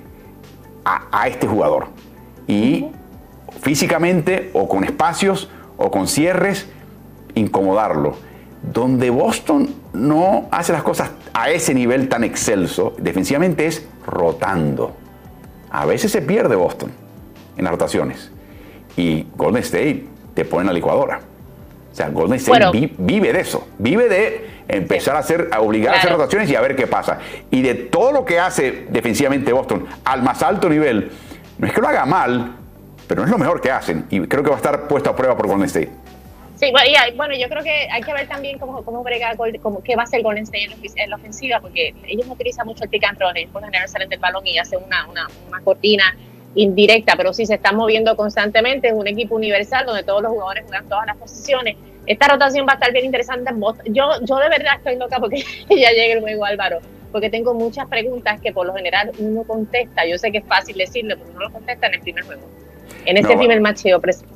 a este jugador. Y físicamente, o con espacios, o con cierres, incomodarlo. Donde Boston no hace las cosas a ese nivel tan excelso, defensivamente, es rotando. A veces se pierde Boston en las rotaciones. Y Golden State te pone en la licuadora. O sea, Golden State vive de eso. Vive de empezar a obligar a hacer rotaciones y a ver qué pasa. Y de todo lo que hace defensivamente Boston al más alto nivel, no es que lo haga mal, pero no es lo mejor que hacen. Y creo que va a estar puesto a prueba por Golden State. Sí, bueno, yo creo que hay que ver también cómo brega, qué va a hacer Golden State en la ofensiva, porque ellos no utilizan mucho el pick and roll, por lo general salen del balón y hacen una cortina indirecta, pero sí se están moviendo constantemente. Es un equipo universal donde todos los jugadores juegan todas las posiciones. Esta rotación va a estar bien interesante en Boston. Yo de verdad estoy loca porque ya llegue el juego, Álvaro, porque tengo muchas preguntas que por lo general uno contesta. Yo sé que es fácil decirlo, pero uno lo contesta en el primer juego, en ese primer matcheo.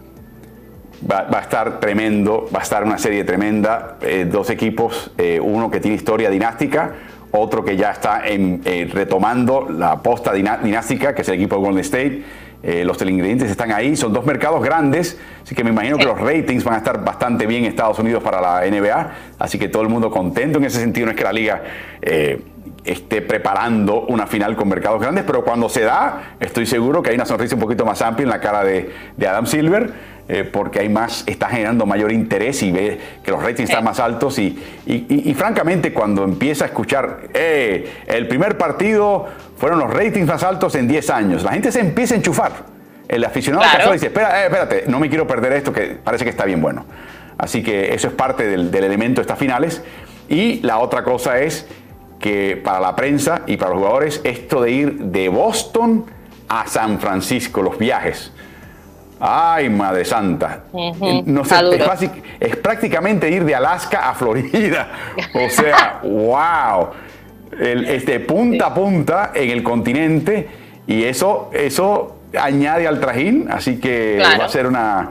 Va a estar tremendo, va a estar una serie tremenda. Dos equipos, uno que tiene historia dinástica, otro que ya está retomando la posta dinástica, que es el equipo de Golden State. Los ingredientes están ahí, son dos mercados grandes, así que me imagino que los ratings van a estar bastante bien en Estados Unidos para la NBA, así que todo el mundo contento en ese sentido. No es que la liga esté preparando una final con mercados grandes, pero cuando se da, estoy seguro que hay una sonrisa un poquito más amplia en la cara de Adam Silver, porque está generando mayor interés y ve que los ratings están más altos y francamente, cuando empieza a escuchar el primer partido fueron los ratings más altos en 10 años, la gente se empieza a enchufar. El aficionado casual dice, espérate, no me quiero perder esto que parece que está bien bueno. Así que eso es parte del elemento de estas finales. Y la otra cosa es que para la prensa y para los jugadores, esto de ir de Boston a San Francisco, los viajes. Ay, madre santa. No sé, es prácticamente ir de Alaska a Florida. O sea, wow. Punta a punta en el continente. Y eso añade al trajín. Así que va a ser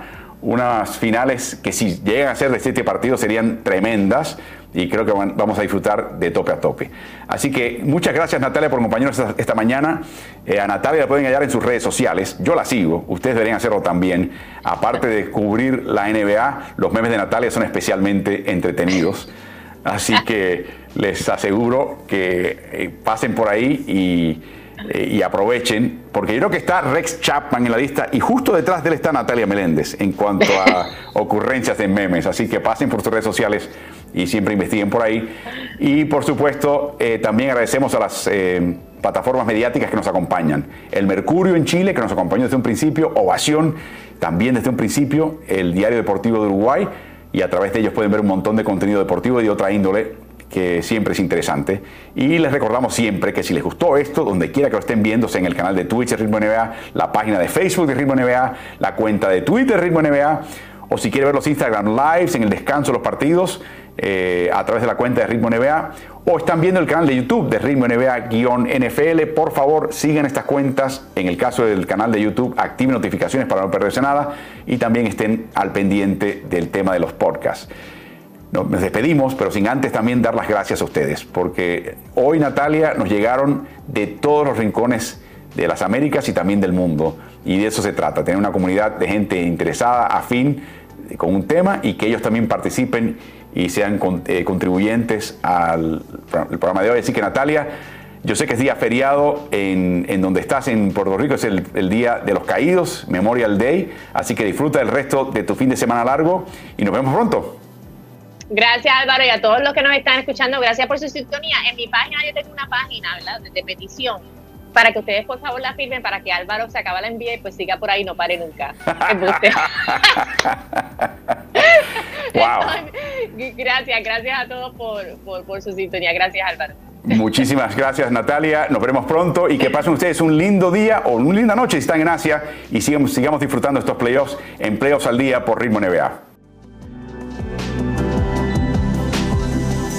unas finales que si llegan a ser de 7 partidos serían tremendas. Y creo que vamos a disfrutar de tope a tope. Así que muchas gracias, Natalia, por acompañarnos esta mañana. A Natalia la pueden hallar en sus redes sociales. Yo la sigo. Ustedes deberían hacerlo también. Aparte de cubrir la NBA, los memes de Natalia son especialmente entretenidos. Así que les aseguro que pasen por ahí y aprovechen, porque yo creo que está Rex Chapman en la lista y justo detrás de él está Natalia Meléndez en cuanto a ocurrencias de memes. Así que pasen por sus redes sociales y siempre investiguen por ahí. Y por supuesto, también agradecemos a las plataformas mediáticas que nos acompañan. El Mercurio en Chile, que nos acompañó desde un principio, Ovación también desde un principio, el Diario Deportivo de Uruguay, y a través de ellos pueden ver un montón de contenido deportivo y de otra índole que siempre es interesante. Y les recordamos siempre que si les gustó esto, donde quiera que lo estén viendo, sea en el canal de Twitch de Ritmo NBA, la página de Facebook de Ritmo NBA, la cuenta de Twitter de Ritmo NBA, o si quiere ver los Instagram Lives en el descanso de los partidos a través de la cuenta de Ritmo NBA, o están viendo el canal de YouTube de Ritmo NBA-NFL, por favor sigan estas cuentas. En el caso del canal de YouTube, activen notificaciones para no perderse nada y también estén al pendiente del tema de los podcasts. Nos despedimos, pero sin antes también dar las gracias a ustedes, porque hoy, Natalia, nos llegaron de todos los rincones de las Américas y también del mundo, y de eso se trata, tener una comunidad de gente interesada, afín con un tema, y que ellos también participen y sean contribuyentes al programa de hoy. Así que, Natalia, yo sé que es día feriado en donde estás en Puerto Rico, es el Día de los Caídos, Memorial Day, así que disfruta del resto de tu fin de semana largo y nos vemos pronto. Gracias, Álvaro, y a todos los que nos están escuchando, gracias por su sintonía. En mi página yo tengo una página, ¿verdad?, de petición, para que ustedes por favor la firmen, para que Álvaro se acabe la envía y pues siga por ahí, no pare nunca. Wow. Gracias a todos por su sintonía. Gracias, Álvaro. Muchísimas gracias, Natalia. Nos veremos pronto y que pasen ustedes un lindo día o una linda noche si están en Asia, y sigamos disfrutando estos playoffs en Playoffs al Día por Ritmo NBA.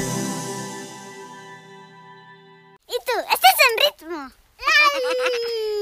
¿Y tú? ¿Estás en ritmo?